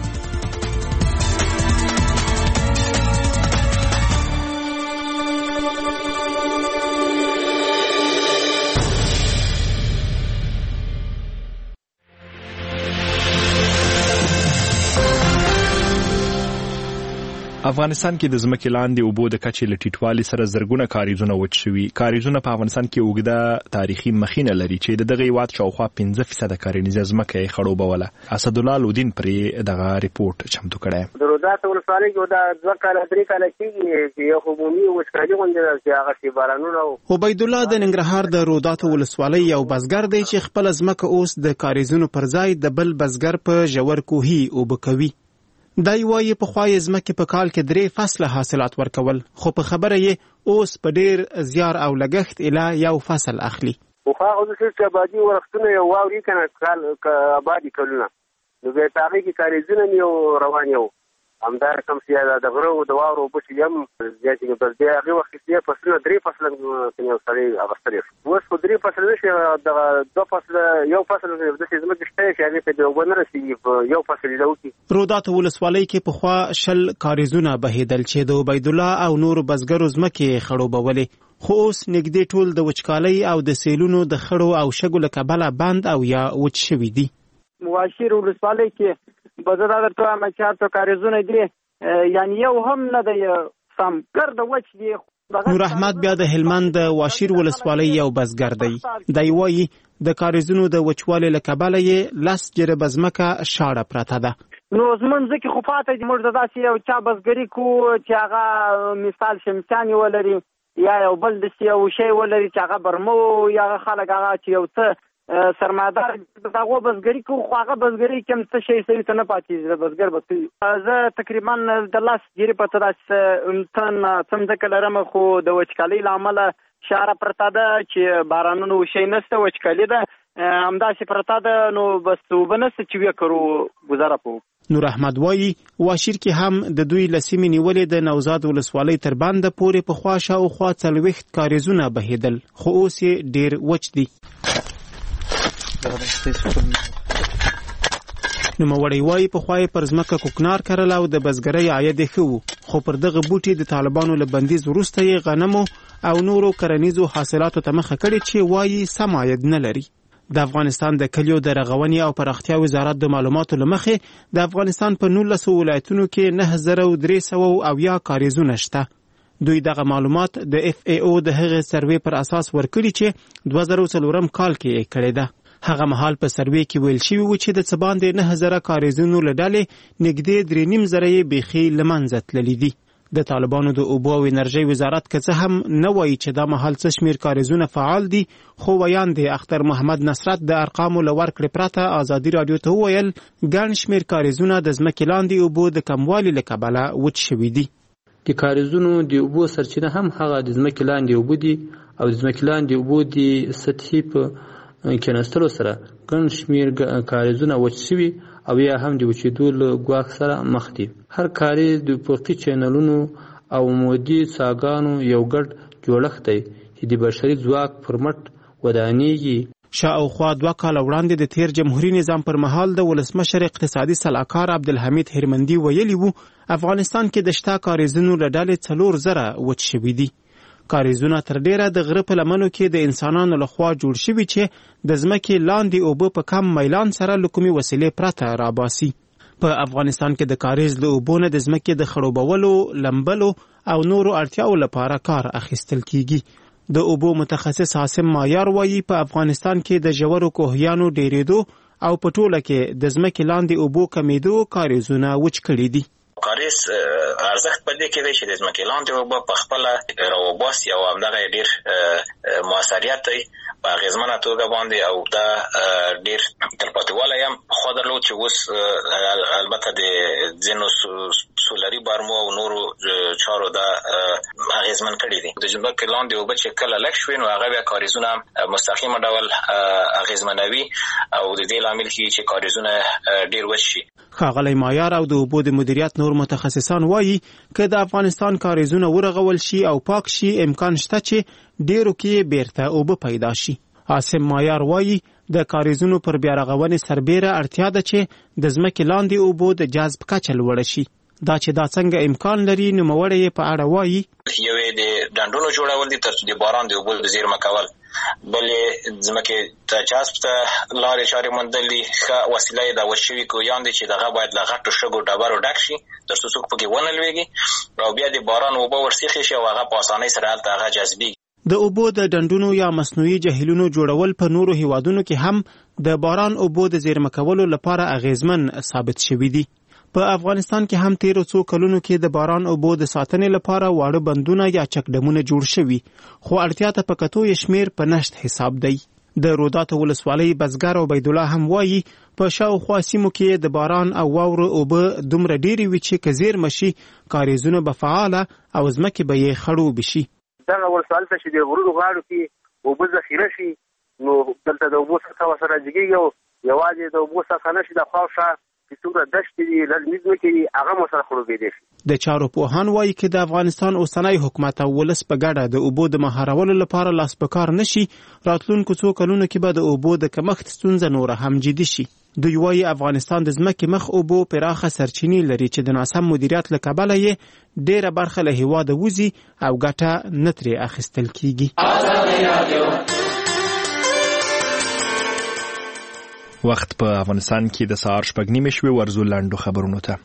افغانستان کې د ځمکې لاندې اوبو د کچې له ټیټوالي سره زرګونه کاریزونه وچ شوي. کاریزونه په افغانستان کې اوږده تاریخي مخینه لري چې د دغه هېواد شاوخوا پنځه فیصده کرنیزه ځمکه یې خړوبوله. اسدالله لودین پرې دغه ریپورټ چمتو کړی. د رودات ولسوالۍ کې دا دوه کاله درې کاله کېږي چې یو عمومي وچکالي غونډه ده چې هغه چې بارانونه و. عبیدالله د ننګرهار د رودات ولسوالۍ یو بزګر دی چې خپله ځمکه اوس د کاریزونو پر ځای د بل بزګر په ژور کوهي اوبه کوي. دای وایي پخوا یې ځمکې په کال کې درې فصله حاصلات ورکول، خو په خبره یې اوس په ډېر زیار او لګښت اله یو فصل اخلي. پخوا خو داسې چې آبادي ورښتونه یو واوري که نه کال آبادي کلونه نو بیا په هغې کې کاریزونه مې یو روان یو همدا رقم چې د غره د واورو اوبه چې یم زیاتې بس بیا هغې وخت کې بیا فصلونه درې فصله یو سړی اخیستلی شو. اوس خو درې فصله نه شي، دغه دوه فصله یو فصل داسې ځمکې شته چې هغې ته د اوبه نه رسېږي په یو فصل یې وکړي. رودات ولسوالۍ کې پخوا شل کاریزونه بهېدل چې د عبیدالله او نورو بزګرو ځمکې خړوبولې، خو اوس نږدې ټول د وچکالۍ او د سیلونو د خړو او شګو له کبله بند او یا وچ شوي دي. مواشیر ولسوالۍ کې بزدا درته وایم چې هر څو کاریزونه دي یعنی یو هم نه دی سم ګرد وچ دي. نور احمد بیا د هلمند د واشیر ولسوالۍ یو بزګر دی. دی وایي د کاریزونو د وچوالي له کبله یې لس جربه ځمکه شاړه پرته ده. نو زمونږ ځکه خو پاته دي موږ داسې یو چا بزګري کوو چې هغه مثال شمسیانې ولري یا یو بل داسې یو شی ولري چې هغه برمو یا هغه خلک هغه چې یو څه سرمایدار دغه بزګري کو خو هغه بزګري کوم څه شي سوي ته نه پاتې بزګر بسوي. زه تقریبا د لاس جری په تر انسان څنګه لرم خو د وچکالۍ لامل شاره پرتا ده چې بارانونو شي نشته وچکالي ده همداسې پرتا ده نو بس وبنس چې وکړو گزاره پو. نور احمد وایي واشیر کې هم د دوی لسیمې نیولې د نوزاد ولسوالۍ تر بنده پورې په خوا شاوخوا څلوېښت کاریزونه بهېدل، خو اوس یې ډېر وچ دي. نوموړی وایي پخوا یې پر ځمکه کوکنار کرل او د بزګرۍ عاید یې ښه و، خو پر دغه بوټي د طالبانو له بندیز وروسته یې غنمو او نورو کرنیزو حاصلاتو ته مخه کړې چې وایي سم عاید نه لري. د افغانستان د کلیو د رغونې او پراختیا وزارت د معلوماتو له مخې د افغانستان په نولسو ولایتونو کې نهه زره درې سوه اویا کاریزونه شته. دوی دغه معلومات د اف ای او د هغې سروې پر اساس ورکړي چې دوه زره څلورم کال کې یې کړې ده. هغه مهال په سروې کې ویل شوي و چې د څه باندې نهه زره کاریزونو له ډلې نږدې درې نیم زره یې بیخي له منځه تللي دي. د طالبانو د اوبو او انرژۍ وزارت که څه هم نه وایي چې دا مهال څه شمېر کاریزونه فعال دي، خو ویاند اختر محمد نصرت د ارقامو له ورکړې پرته ازادي راډیو ته وویل ګڼ شمېر کاریزونه د ځمکې لاندې اوبو د کموالي له کبله وچ شوي دي. د کاریزونو د اوبو سرچینه هم هغه د ځمکې لاندې اوبه دي او د ځمکې لاندې اوبو د سطحي په کېناستلو سره ګڼ شمېر کاریزونه وچ شوي او یا هم د وچېدو له ګواښ سره مخ دي. هر کاریز د افقي چینلونو او عمودي څاګانو یو ګډ جوړښت دی چې د بشري ځواک پر مټ ودانېږي. شاوخوا دوه کاله وړاندې د تیر جمهوریت نظام پر مهال د ولسمشر اقتصادي سلاکار عبدالحمید هرمندي ویلي وو افغانستان کې د شته کاریزونو له ډلې څلور زره وچ شوي دي. کاریزونه تر ډیره د غره په لمنو کې د انسانانو لخوا جوړ شوي چې د ځمکې لاندې اوبه په کم میلان سره له کومې وسیلې پرته راباسي. په افغانستان کې د کاریز له اوبو نه د ځمکې د خړوبولو، لمبلو او نورو اړتیاو لپاره کار اخیستل کیږي. د اوبو متخصص حاسم مایار وایي په افغانستان کې د ژورو کوهیانو ډیرېدو او په ټوله کې د ځمکې لاندې اوبو کمیدو کاریزونه وچ کړي دي. کاریز ارزښت په دې کې دی چې د ځمکې لاندې اوبه په خپله راوباسي او همدغه ډېر موثریت دی په اغېزمنه توګه باندې او دا ډېر تلپاتېوالی هم پخوا درلود چې اوس البته د ځینو سولري بارمو او نورو چارو دا اغېزمن کړي دي. د ځمکې لاندې اوبه چې کله لږ شوي نو هغه بیا کاریزونه مستقیمه ډول اغېزمنوي او د دې لامل کېږي چې کاریزونه ډېر وچ شي. ښاغلی مایار او د اوبو د مدیریت نور متخصصان وایي که د افغانستان کاریزونه ورغول شي او پاک شي امکان شته چې ډیرو کې بیرته اوبه پیدا شي. عاصم مایار وایي د کاریزونو پر بیا رغونې سربیره اړتیا ده چې د ځمکې لاندې اوبو د جذب کچه لوړه شي. دا چې دا څنګه امکان لري نوموړی یې په اړه وایي یوې د ډنډونو جوړول دي تر څو د باران د اوبو زیرمه کول، بلې ځمکې ته جذب ته لارې چارې موندل دي. ښه وسیله یې دا وشوي کویان دي چې دغه باید له غټو شګو ډبرو ډک شي تر څو څوک پکې ونه لویږي او بیا د باران اوبه ورسیخي شي او هغه په اسانۍ سره هلته هغه جذبیږي. د اوبو د ډنډونو یا مصنوعي جهیلونو جوړول په نورو هیوادونو کې هم د باران اوبو د زیرمه کولو لپاره اغیزمن ثابت شوي دي. په افغانستان کې هم تیرو څو کلونو کې د باران اوبو د ساتنې لپاره واړه بندونه یا چکډمونه جوړ شوي، خو اړتیا ته په کتو یې شمیر په نشت حساب دی. د روداتو ولسوالۍ بزګر عبید الله هم وایي په شاوخوا سیمو کې د باران او واورو اوبه دومره ډېرې وي چې که زیرمه شي کاریزونه به فعاله او ځمکې به یې خړوبې شي. دغه ولسوالۍ ته چې د غرونو غاړو کې اوبه ذخیره شي نو دلته د اوبو سطحه ورسره جګېږي او یوازې د اوبو سطحه نه شي د خواوشا چې څومره دښتې دي للمي ځمکې دي هغه مو سره خړوبېدی شي. د چارو پوهان وایي که د افغانستان اوسنی حکومت او ولس په ګډه د اوبو د مهارولو لپاره لاس په کار نه شي، راتلونکو څو کلونو کې به د اوبو د کمښت ستونزه نوره هم جدي شي. دوی وایي افغانستان د ځمکې مخ اوبو پراخه سرچینې لري چې د ناسم مدیریت له کبله یې ډېره برخه له هېواده وځي او ګټه نه ترې اخیستل کیږي. وخت په افغانستان کې د سهار شپږ نیمې شوې، ورځو لاندو خبرونو ته.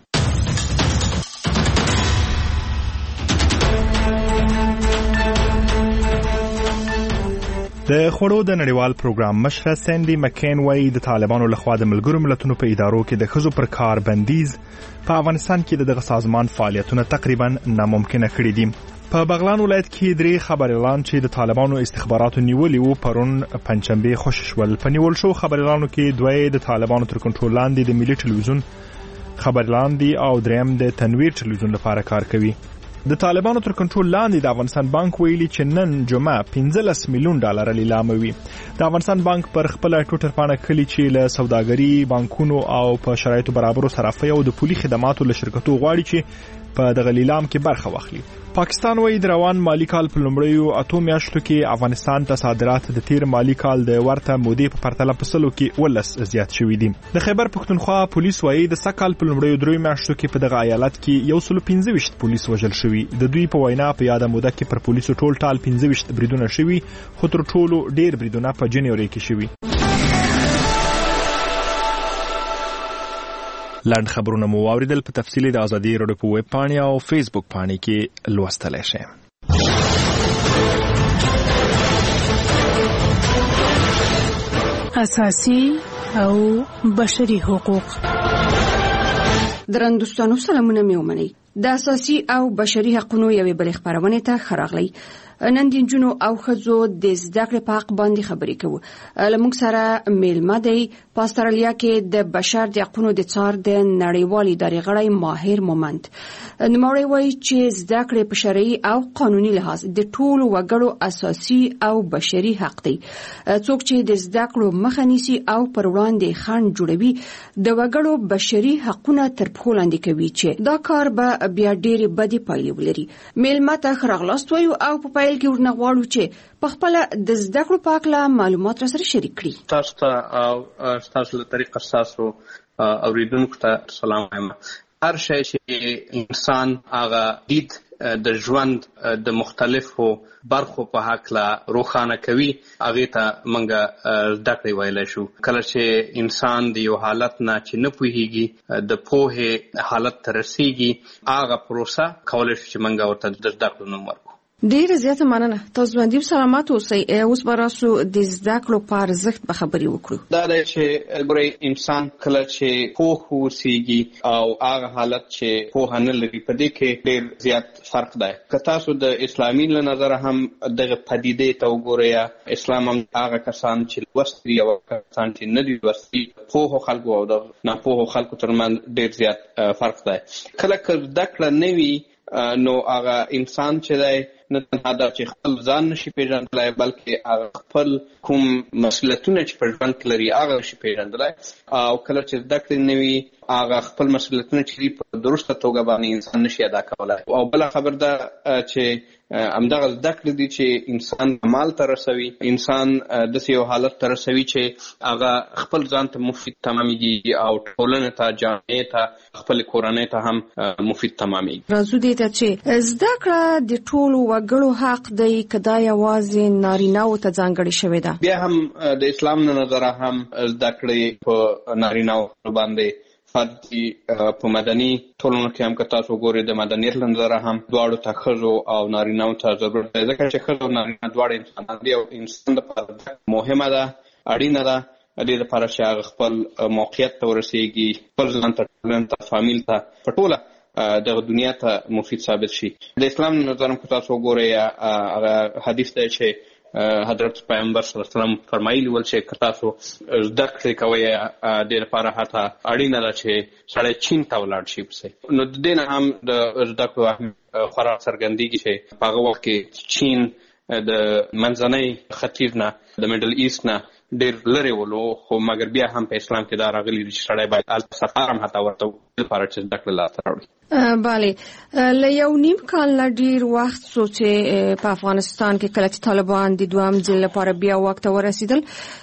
د خوړو د نړیوال پروګرام مشره سینډي مکین وایي د طالبانو لخوا د ملګرو ملتونو په ادارو کې د ښځو پر کار بندیز په افغانستان کې د دغه سازمان فعالیتونه تقریبا ناممکنه کړي دي. په بغلان ولایت کې درې خبريالان چې د طالبانو استخباراتو نیولي وو پرون پنځشنبه خوشي شول. په نیول شو خبريالانو کې دوی د طالبانو تر کنټرول لاندې د ملي ټلویزیون خبريالان دي او دریم د تنویر ټلویزیون لپاره کار کوي. د طالبانو تر کنټرول لاندې د افغانستان بانک ویلي چې نن جمعه پنځلس میلیون ډالر لیلاموي. د افغانستان بانک پر خپل ټویټر باندې کلی چې له سوداګري بانکونو او په شرایطو برابرو صرافۍ او د پولي خدماتو له شرکتو غواړي چې په دغه لیلام کې برخه واخلي. پاکستان وایي د روان مالی کال په لومړیو اتو میاشتو کې افغانستان ته صادرات د تیر مالی کال د ورته مودې په پرتله په سلو کې ولس زیات شوي دي. د خیبر پښتونخوا پولیس وایي د سکهال په لومړیو دریو میاشتو کې په دغه ایالت کې یو سل پنځه ویشت پولیس وژل شوي. د دوی په وینا په یاده موده کې پر پولیسو ټول ټال پنځه ویشت بریدونه شوي، خو تر ټولو ډیر بریدونه په جنوري کې شوي. لاند خبرونه مو واوریدل، په تفصیل د ازادي راډیو په ویب پاڼې او فیسبوک پاڼې کې لوستلی شئ. اساسي او بشري حقوق. درندوستانو سلامونه مې ومنئ. د اساسي او بشري حقوقو یوې بلې خبرونه ته خراغلی. نن د نجونو او ښځو د زده کړې په حق باندې خبرې کوو. لمونږ سره میلمه دی په استرالیا کې د بشر د حقوقو د څار د نړیوال ادارې غړی ماهر مومند. نوموړی وایي چې زده کړې په شرعي او قانوني لحاظ د ټولو وګړو اساسي او بشري حق دی. څوک چې د زده کړو مخه نیسي او پر وړاندې خنډ جوړوي د وګړو بشري حقونه تر پښو لاندې کوي چې دا کار به بیا ډېرې بدې پایلې ولري. میلمه ته ښه راغلاست وایو او په پیل کې ورنه غواړو چې په خپله د زده کړو په هکله معلومات راسره شریک کړي. تاسو ته او ستاسو له طریقه ستاسو اوریدونکو ته سلام وایم. هر شی چې انسان هغه دید د ژوند د مختلفو برخو په هکله روښانه کوي هغې ته موږ زده کړې ویلی شو. کله چې انسان د یو حالت نه چې نه پوهېږي د پوهې حالت ته رسېږي هغه پروسه کولی شو چې موږ ورته د زده کړو نوم ورکړو. ډیره زیاته مننه. تاسو باندې سلامات اوسئ. اوس به راسو د زده کړو په ارزښت به خبرې وکړو. دا دی چې ګورئ انسان کله چې پوه اوسېږي او هغه حالت چې پوهه نه لري په دې کې ډېر زیات فرق دی. که تاسو د اسلامي له نظره هم دغه پدیدې ته وګورئ، اسلام هم هغه کسان چې لوستي او کسان چې نه دي لوستي پوهو خلکو او د ناپوهو خلکو ترمنځ ډېر زیات فرق دی. کله که زده کړه نه وي نو هغه انسان چې دی نه تنها دا چې خپل ځان نشي پیژندلی بلکې هغه خپل کوم مسؤلیتونه چې په ژوند کې لري هغه نشي پیژندلی. او کله چې زده کړې نه وي هغه خپل مسؤلیتونه چې په درسته توګه باندې انسان نشي ادا کولای. او بل خبر ده چې همدغه زده کړې دي چې انسان کمال ته رسوي، انسان داسې یو حالت ته رسوي چې هغه خپل ځان ته مفید تمامېږي او ټولنې ته، جامعې ته، خپل کورنۍ ته هم مفید تمامېږي. راځو دې ته چې زده کړه د ټولو وګړو حق دی که دا یوازې نارینه‌وو ته ځانګړې شوې ده؟ بیا هم د اسلام له نظره هم زده کړې په نارینه‌وو باندې فرض دي. په مدني ټولنو کې هم که تاسو وګورئ د مدنیت له نظره هم دواړو ته ښځو او نارینه‌وو ته ضرورت دی، ځکه چې ښځو او نارینه دواړه انسانان دي او انسان لپاره مهمه ده، اړینه ده دې لپاره چې هغه خپل موقعیت ته ورسېږي، خپل ځان ته، ټولنې ته، فامیل ته، په ټوله دغه دنیا ته مفید ثابت شي. د اسلام له نظره هم که تاسو وګورئ هغه حدیث دی چې حضرت پیغمبر صلی الله علیه وسلم فرمایلی ول چې که تاسو زده کړې کوئ دې لپاره حتی اړینه ده چې سړی چین ته ولاړ شي پسې. نو د دې نه هم د زده کړو خورا څرګندېږي چې په هغه وخت کې چین د منځنۍ ختیځ نه، د میډل ایسټ نه ډېر لرې ولو، خو مګر بیا هم په اسلام کې دا راغلي دي چې سړی باید هلته سفر هم حتی ورته لپاره چې زده کړې لاسته راوړي. بله، له یو نیم کال نه ډېر وخت څو چې په افغانستان کې کله چې طالبان د دوهم ځل لپاره بیا واک ته ورسېدل،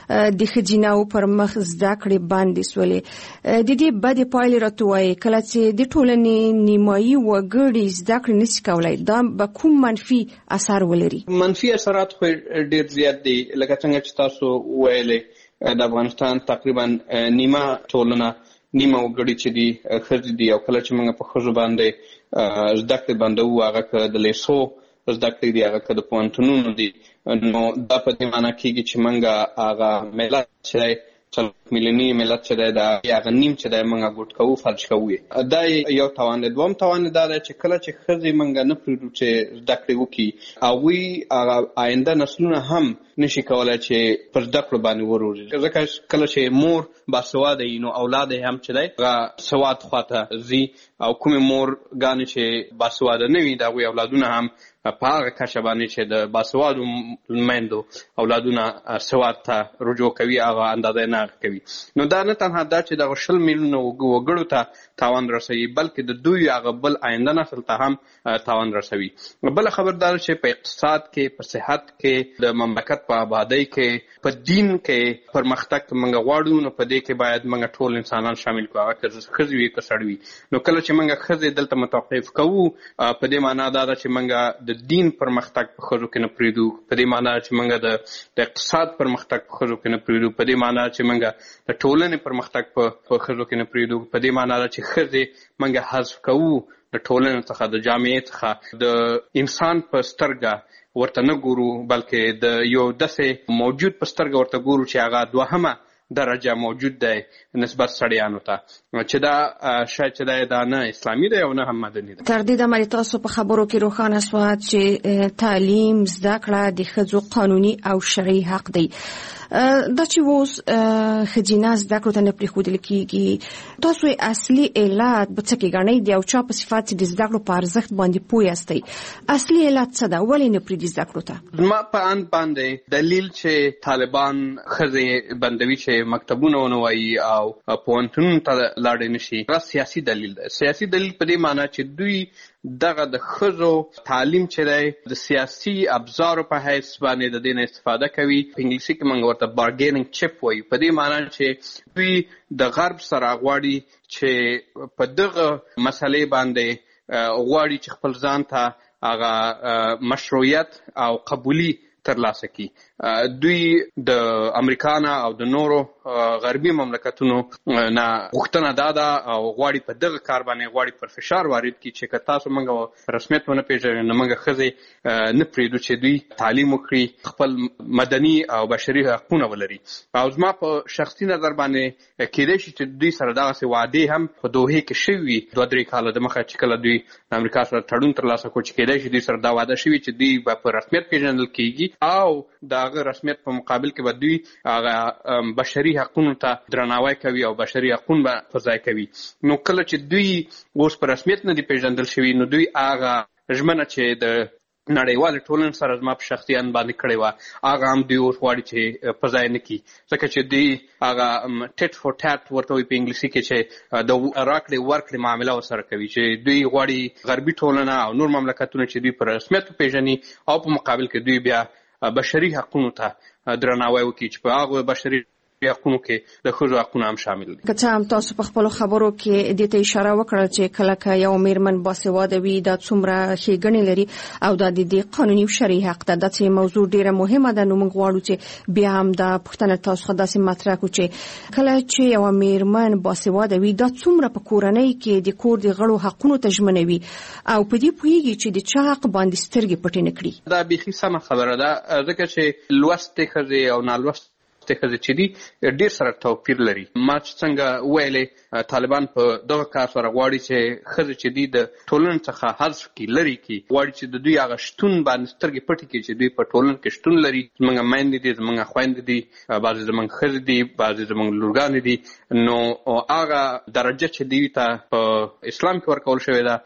د ښځیناو پر مخ زده کړې بندې شولې. د دې بدې پایلې راته وایي کله چې د ټولنې نیمایي وګړي زده کړې نشي کولی، دا به کوم منفي اثر ولري؟ منفي اثرات خو ډېر زیات دي. لکه څنګه چې تاسو وویلې د افغانستان تقریبا نیمه ټولنه، نیمه وګړي چې دي ښځې دي، او کله چې موږ په ښځو باندې زده کړې بندوو، هغه که د لیسو زده کړې دي، هغه که د پوهنتونونو دي، نو دا په دې معنا کېږي چې موږ هغه ملت چې دی، څلور میلیوني ملت چې دی، د هغه نیم چې دی موږ ګوټ کوو، فلج کوو یې. دا یو تاوان دی. دوهم تاوان دا دی چې کله چې ښځې موږ نه پرېږدو چې زده کړې وکړي، هغوی هغه آینده نسلونه هم نشي کولای چې پر زده کړو باندې وروزي، ځکه کله چې مور باسواده وي نو اولاد یې هم چې دی هغه سواد خواته ځي، او کومې مورګانې چې باسواده نه وي د هغوی اولادونه هم په هغه کچه باندې چې د باسوادو میندو اولادونه سواد ته رجوع کوي، هغه اندازه یې نه کوي. نو دا نه تنها دا چې دغه شل میلیونه وګړو ته تاوان رسوي، بلکې د دوی هغه بل آینده نسل ته هم تاوان رسوي. بله خبر دا چې په اقتصاد کې، په صحت کې، د مملکت په آبادۍ کې، په دین کې پرمختګ موږ غواړو، نو په دې کې باید موږ ټول انسانان شامل کړو، هغه که ښځې وي که سړي وي. نو کله چې موږ ښځې دلته متوقف کوو، په دې معنا دا ده چې موږ د دین پرمختګ په ښځو کې نه پرېږدو، په دې معنا چې موږ د اقتصاد پرمختګ په ښځو کې نه پرېږدو، په دې معنا چې موږ د ټولنې پرمختګ په ښځو کې نه پرېږدو، په دې معنا ده چې ښځې موږ حذف کوو د ټولنې څخه، د جامعې څخه، د انسان په سترګه ورته نه ګورو، بلکې د یو داسې موجود په سترګه ورته ګورو چې هغه دوهمه درجه موجود دی نسبت سړیانو ته، چې دا شاید چې دا دا نه اسلامي دی او نه هم مدني دی. تر دې دمه تاسو په خبرو کې روښانه شوه چې تعلیم، زده کړه د ښځو قانوني او شرعي حق دی. دا چې اوس ښځینه زده کړو ته نه پرېښودل کېږي، تاسو یې اصلي علت به څه کې ګڼئ؟ د یو چا په صفت چې د زده کړو په ارزښت باندې پوه یاستئ، اصلي علت څه ده؟ ولې نه پرېږدي زده کړو ته؟ زما په اند باندې دلیل چې طالبان ښځې بندوي چې مکتبونه ونه وایي او پوهنتونونو ته لاړې نه شي، دا سیاسي دلیل دی. سیاسي دلیل په دې معنا چې دوی دغه د ښځو تعلیم چې دی د سیاسي ابزارو په حیث باندې د دې نه استفاده کوي. په انګلیسي کې موږ ورته بارګیننګ چپ وایو، په دې معنا چې دوی د غرب سره غواړي چې په دغه مسلې باندې غواړي چې خپل ځان ته هغه مشروعیت او قبولي ترلاسه کړي. دوی د امریکا نه او د نورو غربي مملکتونو نه غوښتنه دا ده او غواړي په دغه کار باندې غواړي پر فشار وارد کړي چې که تاسو موږ رسمیت ونه پېژنئ نو موږ ښځې نه پرېږدو چې دوی تعلیم وکړي، خپل مدني او بشري حقونه ولري. او زما په شخصي نظر باندې کېدای شي چې دوی سره دغسې وعدې هم په دوحې کې شوي وي دوه درې کاله دمخه چې کله دوی د امریکا سره تړون ترلاسه کړو، چې کېدای شي دوی سره دا وعده شوي چې دوی به په رسمیت پېژندل کېږي او د هغه رسمیت په مقابل کې به دوی هغه بشري حقونو ته درناوی کوي او بشري حقونه به په ځای کوي. نو کله چې دوی اوس په رسمیت نه دي پېژندل شوي، نو دوی هغه ژمنه چې د نړیوال ټولنې سره زما په شخصي ان باندې کړې وه هغه هم دوی اوس غواړي چې په ځای نه کړي ځکه چې دوی هغه ټیټ فور ټاټ ورته وایي په انګلیسي کې چې د راکړې ورکړې معامله ورسره کوي چې دوی غواړي غربي ټولنه او نور مملکتونه چې دوی په رسمیت وپېژني او په مقابل کې دوی بیا بشري حقونو ته درناوی وکړي چې په هغو بشري حقونو کې د ښځو حقونه هم شامل دي. که څه هم تاسو په خپلو خبرو کې دې ته اشاره وکړه چې کله که یو میرمن باسواده وي دا څومره ښېګڼې لري او دا د دې قانوني او شرعي حق ده. دا چې موضوع ډېره مهمه ده نو موږ غواړو چې بیا هم دا پوښتنه تاسو څخه داسې مطرح کړو چې کله چې یوه میرمن باسواده وي دا څومره په کورنۍ کې د کور د غړو حقونو ته ژمنوي او په دې پوهېږي چې د چا حق باندې سترګې پټې نه کړي. دا بیخي سمه خبره ده ځکه چې لوستې ښځې او نالوستې ښځې چې دي ډېر سره توپیر لري. ما چې څنګه ویلې طالبان په دغه کار سره غواړي چې ښځې چې دي د ټولنې څخه حذف کړي لرې کړي غواړي چې د دوی هغه شتون باندې سترګې پټې کړي چې دوی په ټولنه کې شتون لري. زموږ میندې دي زموږ خویندې دي بعضې زموږ ښځې دي بعضې زموږ لورګانې دي نو هغه درجه چې دوی ته په اسلام کې ورکول شوې ده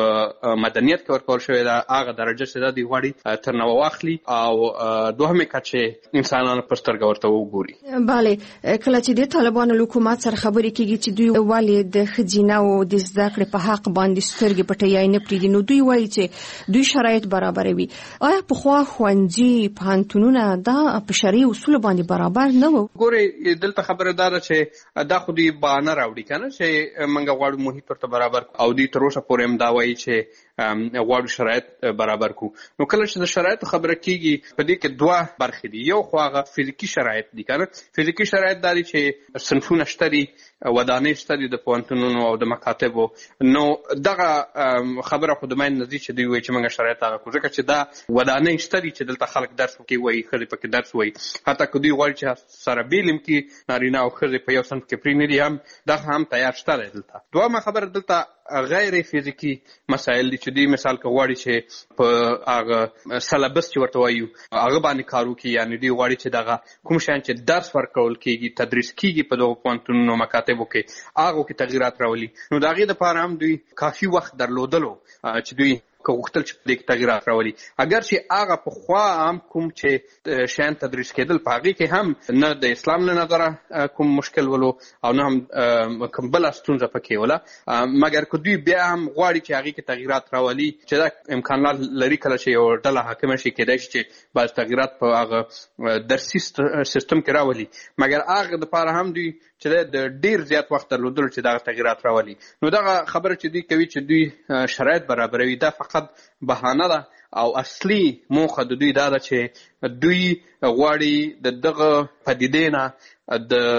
په مدنیت کې ورکول شوې ده هغه درجه چې ده دوی غواړي تر نوه واخلي او دوهمې کچې انسانانو په سترګه ورته وګوري. بله کله چې د طالبانو له حکومت سره خبرې کېږي چې دوی ولې د ښځینه‌و د زده کړې په حق باندې سترګې پټوي نه پرېږدي نو دوی وایي چې دوی شرایط برابروي. آیا پخوا ښوونځي پوهنتونونه دا په شرعي اصولو باندې برابر نه وو؟ ګورې دلته خبره دا ده چې دا خو دوی بهانه راوړي که نه چې موږ غواړو محیط ورته برابر او دوی تر اوسه پورې هم دا وایي چې غواړو شرایط برابر کړو. نو کله چې د شرایطو خبره کېږي په دې کې دوه برخې دي. یو خو هغه فزیکي شرایط دي که نه. فزیکي شرایط دا دي چې صنفونه شته دي ودانۍ شته دي د پوهنتونونو او د مکاتبو. نو دغه خبره خو د مین نه دي چې دوی وایي چې موږ شرایط هغه کړو ځکه چې دا ودانۍ شته دي چې دلته خلک درس وکړي وایي ښځې پکې درس وایي حتی که دوی غواړي چې سره بیل هم کړي نارینه او ښځې په یو صنف کې پرې نه دي هم دغه هم تیار شته دی دلته. دویمه خبره دلته غیر فزیکي مسایل دي چې دوی مثال که غواړي چې په هغه سلبس چې ورته وایو هغه باندې کار وکړي یعنې دوی غواړي چې دغه کوم شیان چې درس ورکول کېږي تدریس کېږي په دغو پوهنتونونو مکاتبو کې هغو کې تغیرات راولي. نو د هغې دپاره هم دوی کافي وخت درلودلو چې دوی که غوښتل چې په دې کې تغیرات راولي اگر چې هغه پخوا هم کوم چې شیان تدریس کېدل په هغې کې هم نه د اسلام له نظره کوم مشکل ولو او نه هم کوم بله ستونزه پکې وله مګر که دوی بیا هم غواړي چې هغې کې تغیرات راولي چې دا امکانات لري کله چې یو ډله حاکمه شي کېدای شي چې بعض تغیرات په هغه درسي سیستم کې راولي مګر هغه دپاره هم دوی چې د ډېر زیات وخت درلودلو چې دغه تغیرات راولي. نو دغه خبره چې دوی کوي چې دوی شرایط برابروي دا فقط بهانه ده او اصلي موخه د دوی دا ده چې دوی غواړي د دغه پدیدې نه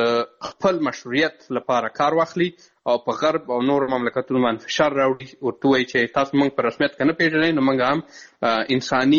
د خپل مشروعیت لپاره کار واخلي او په غرب او نور مملکتونو باندې فشار راوړي ورته وایي چې تاسو موږ په رسمیت که نه پېژنئ نو موږ هم انساني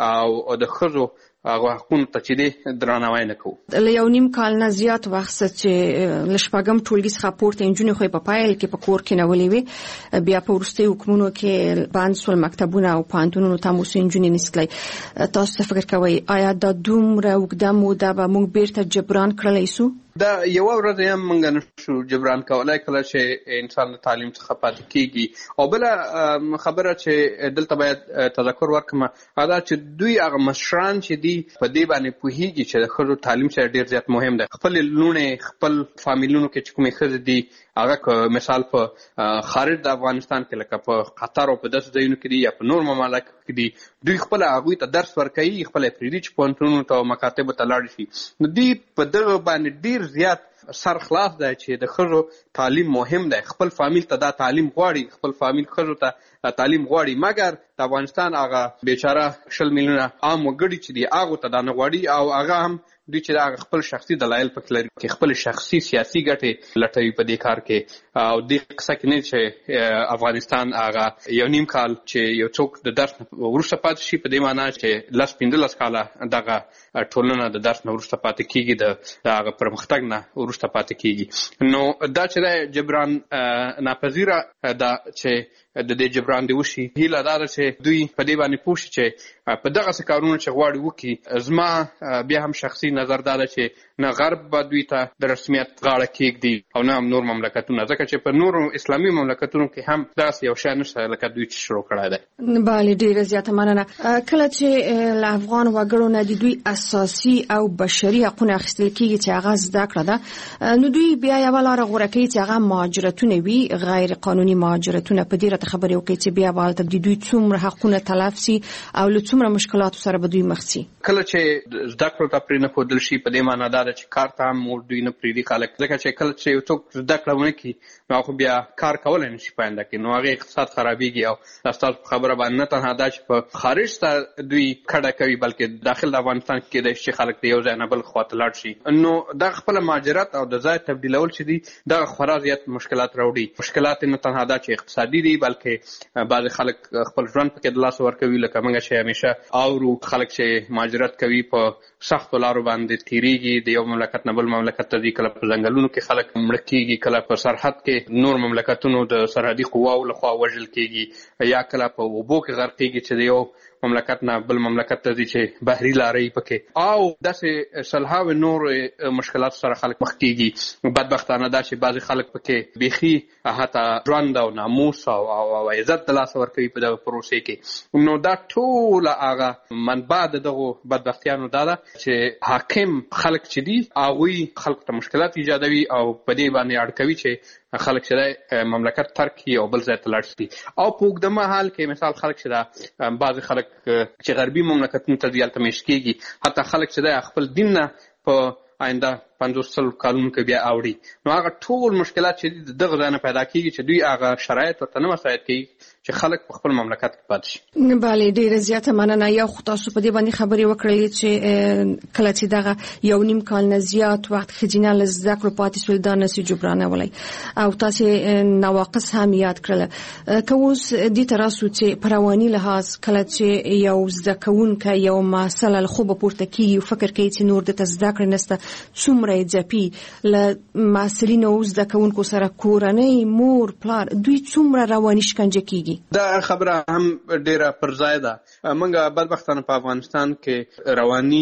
او د ښځو هغه حقونو ته چې دی درناوی نه کوو. له یو نیم کال نه زیات وخت چې له شپږم ټولګي څخه پورته نجونې خو یې په پیل کې په کور کې نولې وې بیا په وروستیو حکمونو کې بند شول مکتبونه او پوهنتونونو ته مو نجونې نشي تللی. تاسو څه فکر کوئ آیا دا دومره اوږده موده به موږ بیرته جبران کړلی سو؟ دا یوه ورځ هم موږ نشو جبران کولی کله چې انسان د تعلیم څخه پاتې کېږي. او بله خبره چې دلته باید تذکر ورکړم هغه دا چې دوی هغه مشران چې دي په دې باندې پوهېږي چې د ښځو تعلیم سره ډېر زیات مهم دی. خپلې لوڼې خپل فامیلونو کې چې کومې ښځې دي هغه که مثال په خارج د افغانستان کې لکه په قطر او په داسې ځایونو کې دي یا په نور ممالکو کې دي دوی خپله هغوی ته درس ورکوي خپله یې پرېږدي چې پوهنتونونو ته او مکاتبو ته لاړ شي. نو دوی په دغه باندې ډېر زیات سر خلاص دی چې د ښځو تعلیم مهم دی. خپل فامیل ته دا تعلیم غواړي خپل فامیل ښځو ته تعلیم غواړي مګر د افغانستان هغه بیچاره شل میلیونه عام وګړي چې دي هغو ته دا نه غواړي او هغه هم دوی چې دا خپل شخصي دلایل پکې لري چې خپل شخصي سیاسي ګټې لټوي په دې کار کې او دې قصه کې نه چې افغانستان هغه یو نیم کال چې یو څوک د درس وروسته پاتې شي په دې معنا چې لس پنځلس کاله دغه ټولنه د درس نه وروسته پاتې کېږي د هغه پرمختګ نه وروسته پاتې کېږي. نو دا چې دی جبران ناپذیره ده چې د دې جبران دی وشي. هیله دا ده چې دوی په دې باندې پوه شي چې په دغسې کارونه چې غواړي وکړي. زما بیا هم شخصي نظر دا ده چې نه غرب به دوی ته د رسمیت غاړه کېږدي او نه هم نور مملکتونه، ځکه چې په نورو اسلامي مملکتونو کې هم داسې یو شی نشته لکه دوی چې شروع کړی دی. بله، ډېره زیاته مننه. کله چې له افغان وګړو نه د دوی اساسي او بشري حقونه اخیستل کېږي چې هغه زده کړه ده، نو دوی بیا یوه لاره غوره کوي چې هغه مهاجرتونه وي، غیر قانوني مهاجرتونه. په دې راته خبرې وکړئ چې بیا به هلته د دوی څومره حقونه تلف سي او له څومره مشکلاتو سره به دوی مخ سي. کله چې زده کړو ته پرې نه ښودل شي، په دې معنا دا ده چې کار ته هم مور دوی نه پرېږدي خلک، ځکه چې کله چې یو څوک زده کړه ونه کړي نو هغه بیا کار کولی نه شي په آینده کې، نو هغې اقتصاد خرابېږي. او دا ستاسو په خبره باندې نه تنها دا چې په خارج ته دوی کډه کوي، بلکې داخل د افغانستان کې کېدای شي چې خلک د یو ځای نه بل خوا ته لاړ شي. نو دا خپله مهاجرت او د ځای تبدیلول چې دي دغه خورا زیات مشکلات راوړي. مشکلات نه تنها دا چې اقتصادي دي، بلکې بعضې خلک خپل ژوند پکې د لاسه ورکوي، لکه موږ چې همیشه اورو خلک چې مهاجرت کوي په سختو لارو باندې تېرېږي، د یو مملکت نه بل مملکت ته ځي، کله په ځنګلونو کې خلک مړه کېږي، کله په سرحد کې نور مملکتونو د سرحدي قواو لخوا وژل کېږي، یا کله په اوبو کې غرقېږي چې د یو مملکت نه بل مملکت ته ځي چې بحري لارې پکې، او داسې سلهاوې نور مشکلات سره خلک مخ کېږي. بدبختانه دا چې بعضې خلک پکې بیخي حتی ژوند او ناموس او او عزت د لاسه ورکوي په دغه پروسې کې. نو دا ټوله هغه منبع د دغو بدبختیانو دا ده چې حاکم خلک چې دي هغوی خلکو ته مشکلات ایجادوي او په دې باندې اړ کوي چې خلک چې دی مملکت ترک کړي او بل ځای ته لاړ شي. او په اوږده مهال کې مثال خلک چې دا بعضې خلک چې غربي مملکتونو ته ځي هلته میشت کېږي، حتی خلک چې دی خپل دین نه په آینده پنځوس سلو کالونو کې بیا اوړي. نو هغه ټول مشکلات چې دي دغه ځای نه پیدا کېږي چې دوی هغه شرایط ورته نه مساعد کوي چې خلک په خپل مملکت کې پاتې شي. بله، ډېره زیاته مننه. یو خو تاسو په دې باندې خبرې وکړلې چې کله چې دغه یو نیم کال نه زیات وخت ښځینه له زده کړو پاتې شول دا نسي جبرانولی، او تاسې نواقص هم یاد کړله. که اوس دې ته راسو چې په رواني لحاظ کله چې یو زده کوونکی یو محصله له خوبه پورته کېږي او فکر کوي چې نور دته زده کړې نشته، څومره یې ځپي له محصلینو او زده کوونکو سره کورنۍ، مور، پلار، دوی څومره رواني شکنجه کېږي. دا خبره هم ډیره پر ځای ده. موږ بدبختانه په افغانستان کې رواني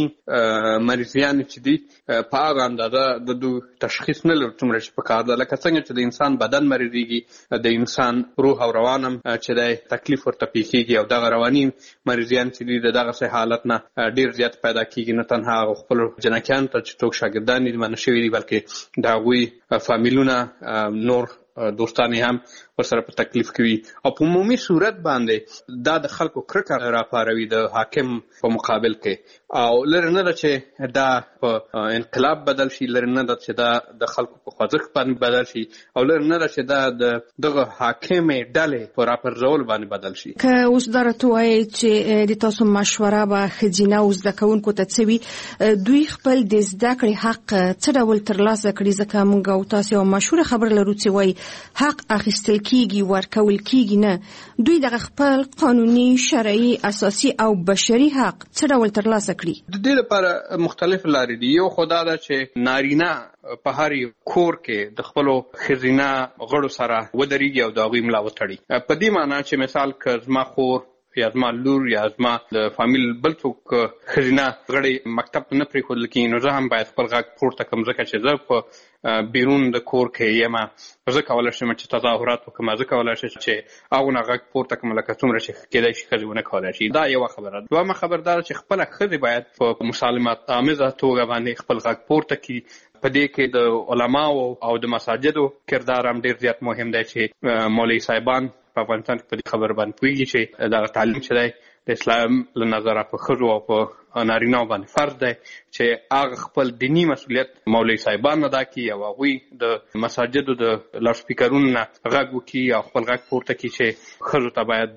مریضیان چې دي په هغه اندازه د دوی تشخیص نه لرو څومره چې پکار ده، لکه څنګه چې د انسان بدن مریضېږي د انسان روح او روان هم چې دی تکلیف ورته پیښېږي، او دغه رواني مریضیان چې دي د دغسې حالت نه ډېر زیات پیدا کېږي. نه تنها هغه خپلو جنکیانو ته چې څوک شاګردان دي منع شوي دي، بلکې د هغوی فامیلونه نور دوستانی هم ورسره په تکلیف کوي. او په عمومي صورت باندې دا د خلکو کرکه راپاروي د حاکم په مقابل کې، او لرې نه ده چې دا په انقلاب بدل شي، لرې نه ده چې دا د خلکو په خوځښت باندې بدل شي، او لرې نه ده چې دا د دغه حاکمې ډلې په راپرځول باندې بدل شي. که اوس دا راته وایي چې د تاسو مشوره به ښځینه او زده کوونکو ته څه وي، دوی خپل د زده کړې حق څه ډول ترلاسه کړي؟ ځکه موږ او تاسو یوه مشهوره خبره لرو چې وایي حق اخیستل کېږي ورکول کېږي نه. دوی دغه خپل قانوني، شرعي، اساسي او بشري حق څه ډول ترلاسه کړي؟ د دې لپاره مختلف لارې دي. یو خو دا ده چې نارینه په هر یو کور کې د خپلو ښځینه غړو سره ودرېږي او د هغوی ملا وتړي. په دې معنا چې مثال که زما خور یا زما لور یا زما د فامیل بل څوک ښځینه غړی مکتب ته نه پرېښودل کېږي، نو زه هم باید خپل غږ پورته کړم، ځکه چې زه په بیرون د کور کې یم، زه کولی شم چې تظاهرات وکړم، زه کولی شم چې هغونه غږ پورته کړم لکه څومره چې کېدای شي ښځې ونه کولی شي. دا یوه خبره. دویمه خبر دا ده چې خپله ښځې باید په مسالمت آمیزه توګه باندې خپل غږ پورته کړي. په دې کې د علماو او د مساجدو کردار هم ډېر زیات مهم دی چې مولوي صاحبان په افغانستان کې په دې خبر باندې پوهېږي چې دغه تعلیم چې دی د اسلام له نظره په ښځو او په نارینه‌و باندې فرض دی چې هغه خپل دیني مسؤلیت مولوي صاحبان ادا کړي او هغوی د مساجدو د لاوډسپیکرونو نه غږ وکړي او خپل غږ پورته کړي چې ښځو ته باید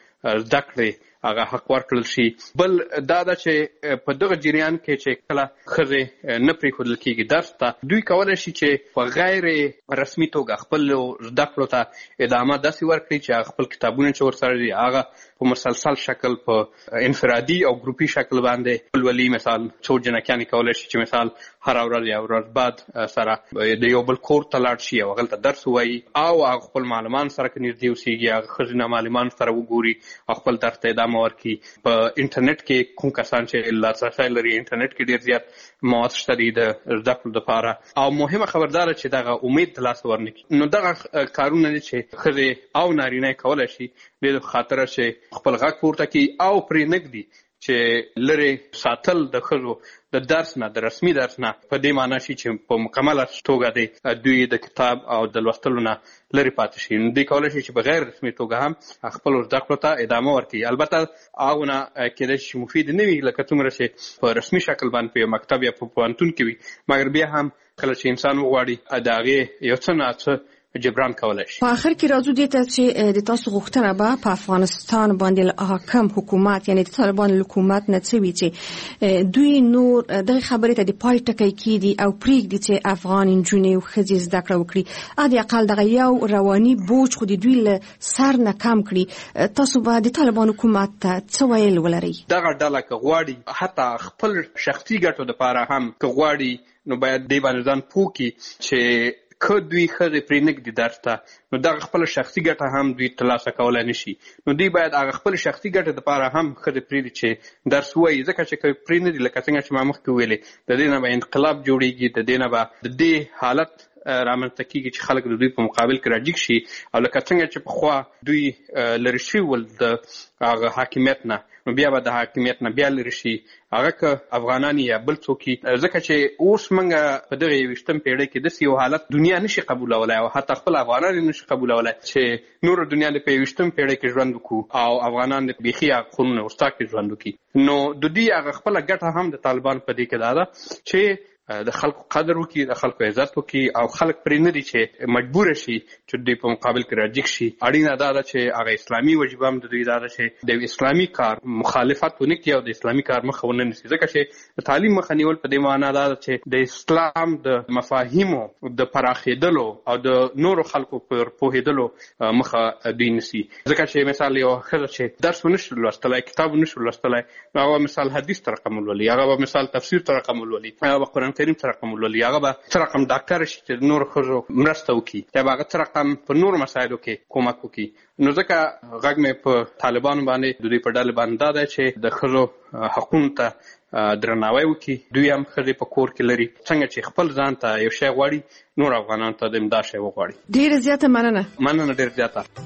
د زده کړې هغه حق ورکړل شي. بل دا ده چې په دغه جریان کې چې کله ښځې نه پرېښودل کېږي درس ته، دوی کولی شي چې په غیر رسمي توګه خپلو زده کړو ته ادامه داسې ورکړي چې هغه خپل کتابونه چې ورسره دي هغه په مسلسل شکل په انفرادي او ګروپي شکل باندې ولولي. مثال څو جنکیانې کولی شي چې مثال هر ورځ یا ورځ بعد سره د یو بل کور ته لاړ شي او هغلته درس ووایي او هغه خپل معلمان سره که نږدې اوسېږي هغه ښځینه معلمان سره وګوري او خپل درس ته ادامه ورکړي. په انټرنیټ کې کوم کسان چې لاسرسی لري انټرنیټ کې ډېر زیات مواد شته دي د زده کړو دپاره او مهمه خبرداره چې دغه امید ترلاسه ورنکړي. نو دغه کارونه دي چې ښځې او نارینه کولی شي د خاطره چې خپل غږ پورته کړي او پرې نږدي چې لرې ساتل د ښځو د درس نه د رسمي درس نه په دې معنا شي چې په مکمله توګه دی دوی د کتاب او د لوستلو نه لرې پاتې شي. نو دوی کولی شي چې بغیر رسمي توګه هم خپلو زده کړو ته ادامه ورکړي. البته هغونه کېدای شي چې مفید نه وي لکه څومره چې په رسمي شکل باندې په یو مکتب یا په پوهنتون کې وي، مګر بیا هم کله چې انسان وغواړي د هغې یو څه نه څه جبران کولای شي. په اخر کې راځو دې ته چې د تاسو غوښتنه به په افغانستان باندې حاکم حکومت یعنی د طالبان حکومت نه څه وي چې دوی نور دغه خبرې ته د پای ټکی کیدي او پریږدي چې افغان نجونې او ښځې زده کړه وکړي. ا دې اقل دغه یو رواني بوج خو د دوی له سر نه کم کړي. تاسو به د طالبان حکومت ته څه ویل ولرئ؟ دغه ډله که غواړي حتی خپل شخصي ګټو دپاره هم که غواړي نو باید دې باندې ځان پوه کړي چې که دوی ښځې پرې نږدي درس ته نو دغه خپله شخصي ګټه هم دوی ترلاسه کولی نه شي. نو دوی باید هغه خپل شخصي ګټې دپاره هم ښځې پرېږدي چې درس ووایي، ځکه چې که پرې نه دي لکه څنګه چې ما مخکې ویلې د دې نه به انقلاب جوړېږي، د دې نه به د دې حالت رامنځته کېږي چې خلک د دوی په مقابل کې راجګ شي او لکه څنګه چې پخوا دوی لرې شوي ول د هغه حاکمیت نه نو بیا به د حاکمیت نه بیا لرې شي. هغه که افغانان یا بل څوک ځکه چې اوس موږ په دغه یوویشتم پیړۍ کې داسې یو حالت دنیا نشي قبولولی او حتی خپل افغانان یې نشي قبولولی چې نوره دنیا د په یوویشتم پیړۍ کې ژوند وکړو او افغانان د بیخي هغه قانون وروسته کې ژوند وکړي. نو د دوی هغه خپله ګټه هم د طالبان په دې کې دا ده چې د خلکو قدر وکړي، د خلکو عزت وکړي او خلک پرې نه دي چې مجبوره شي چې دوی په مقابل کې راجګ شي. اړینه دا ده چې هغه اسلامي وجیبه هم د دوی دا ده چې د اسلامي کار مخالفت ونه کړي او د اسلامي کار مخه ونه نیسي، ځکه چې د تعلیم مخه نیول په دې معنا دا ده چې د اسلام د مفاهیمو د پراخېدلو او د نورو خلکو پر پوهېدلو مخه دوی نیسي. ځکه چې مثال یو ښځه چې درس ونشي لوستلی، کتاب ونشي لوستلی، نو هغه مثال حدیث ته رقم ولولي، هغه به مثال تفسیر ته رقم ولولي، هغه به قرآن کریم ته رقم ولولي، هغه به څه رقم ډاکټر شي چې د نورو ښځو مرسته وکړي یا به هغه څه رقم په نورو مسایلو کې کومک وکړي. نو ځکه غږ مې په طالبانو باندې د دوی په ډلې باندې دا دی چې د ښځو حقونو ته درناوی وکړي. دوی هم ښځې په کور کې لري، څنګه چې خپل ځان ته یو شی غواړي نور افغانانو ته د همدا شی وغواړي. ډېره زیاته مننه. مننه ډېر زیاته.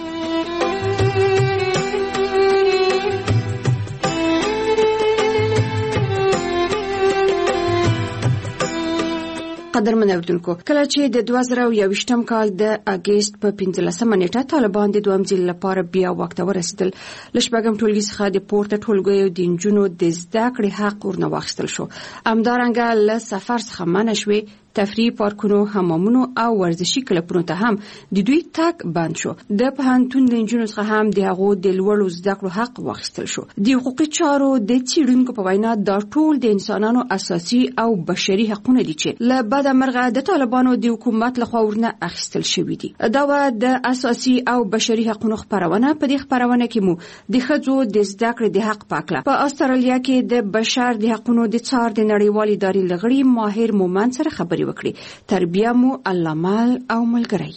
قدرمن اوریدونکو، کله چې د دوه زره یوویشتم کال د اګست په پنځلسمه نیټه طالبان د دویم ځل لپاره بیا واک ته ورسېدل، له شپږم ټولګي څخه د پورته ټولګیو د نجونو د زده کړې حق ورنه واخیستل شو. همدارنګه له سفر څخه منع شوې، تفریح پارکونو، حمامونو او ورزشي کلبونو ته هم د دوی تګ بند شو. د پوهنتون د نجونو څخه هم د هغو د لوړو زده کړو حق واخیستل شو. د حقوقي چارو د څېړونکو په وینا دا ټول د انسانانو اساسي او بشري حقونه دي چې له بده مرغه د طالبانو د حکومت لخوا ورنه اخیستل شوي دي. دا و د اساسي او بشري حقونو خپرونه. په دې خپرونه کې مو د ښځو د زده کړې د حق په اړه په استرالیا کې د بشر د حقونو د څار د نړیوال ادارې لغړي ماهر مومن سره خبرې وکړي. تربیه مو الله مال او ملګری.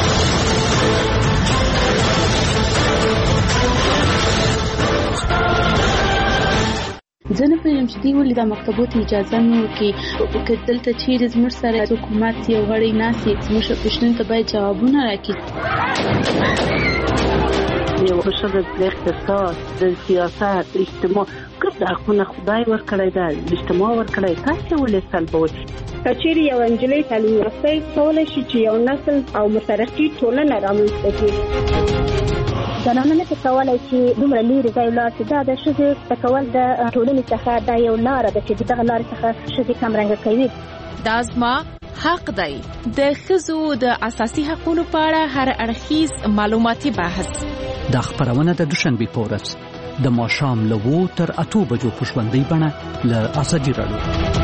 زه نه پوهېږم چې دوی ولې دا مکتبو ته اجازه نه ورکوي. که دلته چیرې زموږ سره حکومت یو غړی ناست وي، زموږ پوښتنو ته باید جوابونه راکړي. یو ښځه د اقتصاد، د سیاست، اجتماع ګرد حقونه خدای ورکړی ده، اجتماع ورکړی، تاسې ولې سلبوئ؟ که چیرې یو نجلۍ تعلیم یافته کولی شي چې یو نسل او مترقي ټولنه رامنځته کړي. زنانه نه کولی چې دومره لرې ځای ولاړ شي. دا د ښځې زده کول د ټولنې څخه دا یو لاره ده چې دغه لارې څخه ښځې کمرنګه کوي. دا زما حق دی. د ښځو د اساسي حقوقو په اړه هر اړخیز معلوماتي بحث. دا خبرونه د دوشنبه په ورځ د ماښام له اوو تر اتو بجو په ژوندۍ بڼه له ازادي راډیو.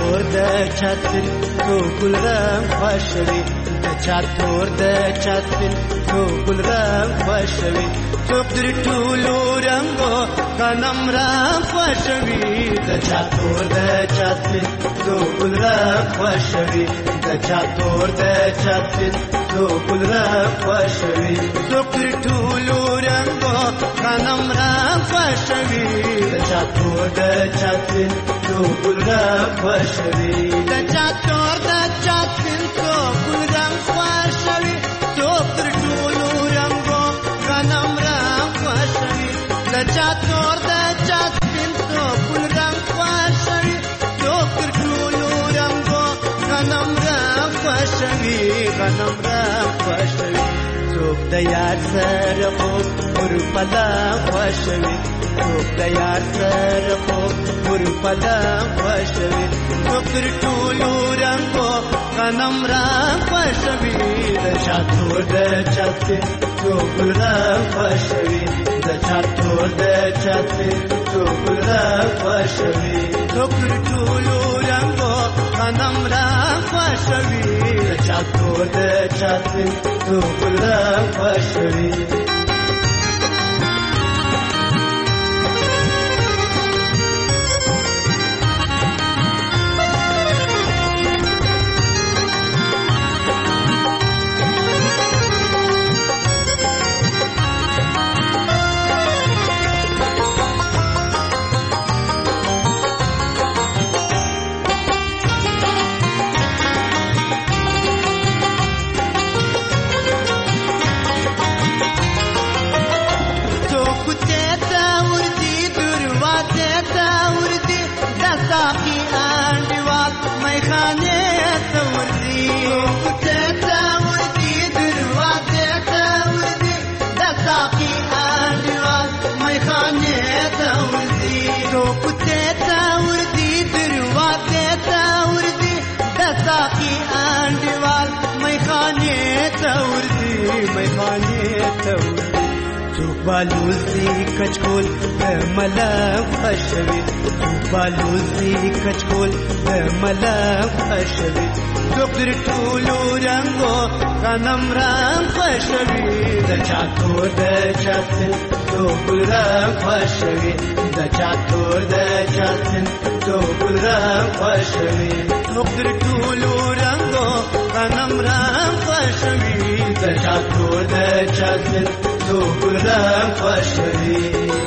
تور د چتر تو ګل رنګ خوشوي د چا تور د چتر تو ګل رنګ خوشوي څوک در ټولو رنګو غنم رنګ خوشوي د چا تور د چتر تو ګل رنګ خوشوي د چا تور د چتر تو ګل رنګ خوشوي څوک در ټولو رنګو غنم رنګ خوشوي د چا تور د چتر تو ګل رنګ خوشوي د چا تور د چتر تو ګل رنګ خوشوي څوک در ټولو رنګو غنم رنګ خوشوي د چا تور د چتر تو ګل رنګ خوشوي څوک در ټولو رنګو غنم رنګ خوشوي غنم رنګ خوشوي څوک د یار سره خو پر پلا خوشوي څوک د یار سره خو پر پلا خوشوي څوک در ټولو رنګو غنم رنګ خوشوي د چا تور د چتر تو ګل رنګ خوشوي د چا تور د چتر تو ګل رنګ خوشوي څوک در ټولو رنګو غنم رنګ خوشوي د چا تور د چتر تو ګل رنګ خوشوي بالوزی کچکول د ملک خوشوي بالوزی کچکول د ملک خوشوي څوک در ټولو رنګو غنم رنګ خوشوي د چا تور د چتر تو ګل رنګ خوشوي د چا تور د چتر تو ګل رنګ خوشوي څوک در ټولو رنګو غنم رنګ خوشوي د چا تور د چتر تو ګل رنګ خوشوي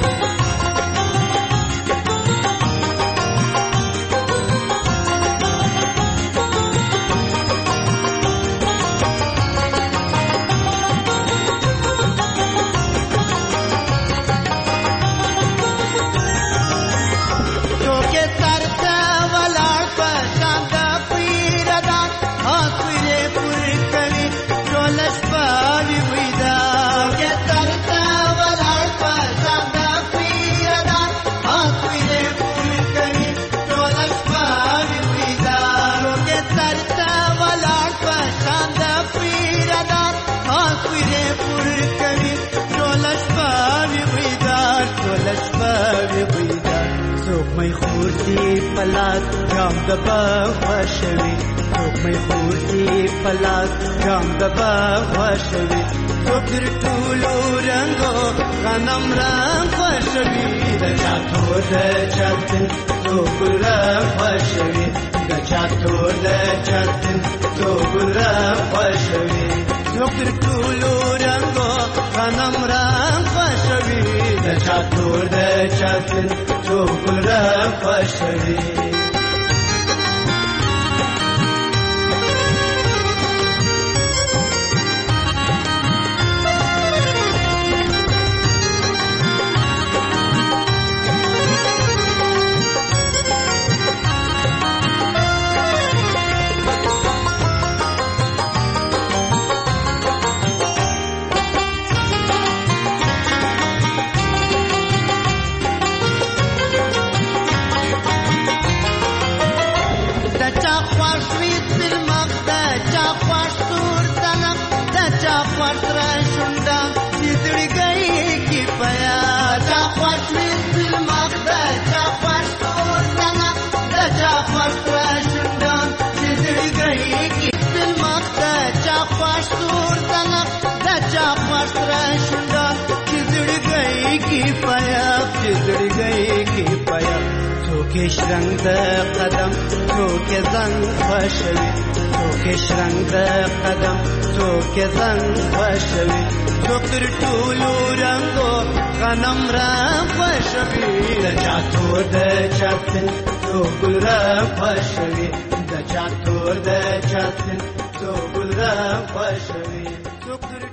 پلاس جام د باغ خوشوي څوک مې خورتي پلاس جام د باغ خوشوي څوک در ټولو رنګو غنم رنګ خوشوي د چا تور د چتر تو ګل رنګ خوشوي د چا تور د چتر تو ګل رنګ خوشوي څوک در ټولو رنګو غنم رنګ خوشوي د چا تور د چتر تو ګل رنګ خوشوي سره شونډان چې زړګی کې پیاب چې زړګی کې پیاب څوک یې شرنګ د قدم څوک یې زنګ خوښوي څوک یې شرنګ د قدم څوک یې زنګ خوښوي څوک تر ټولو رنګو غنم را خوښوي د چا تور د چا سپین څوک ګل را خوښوي د چا تور د چا سپین څوک ګل را خوښوي څوک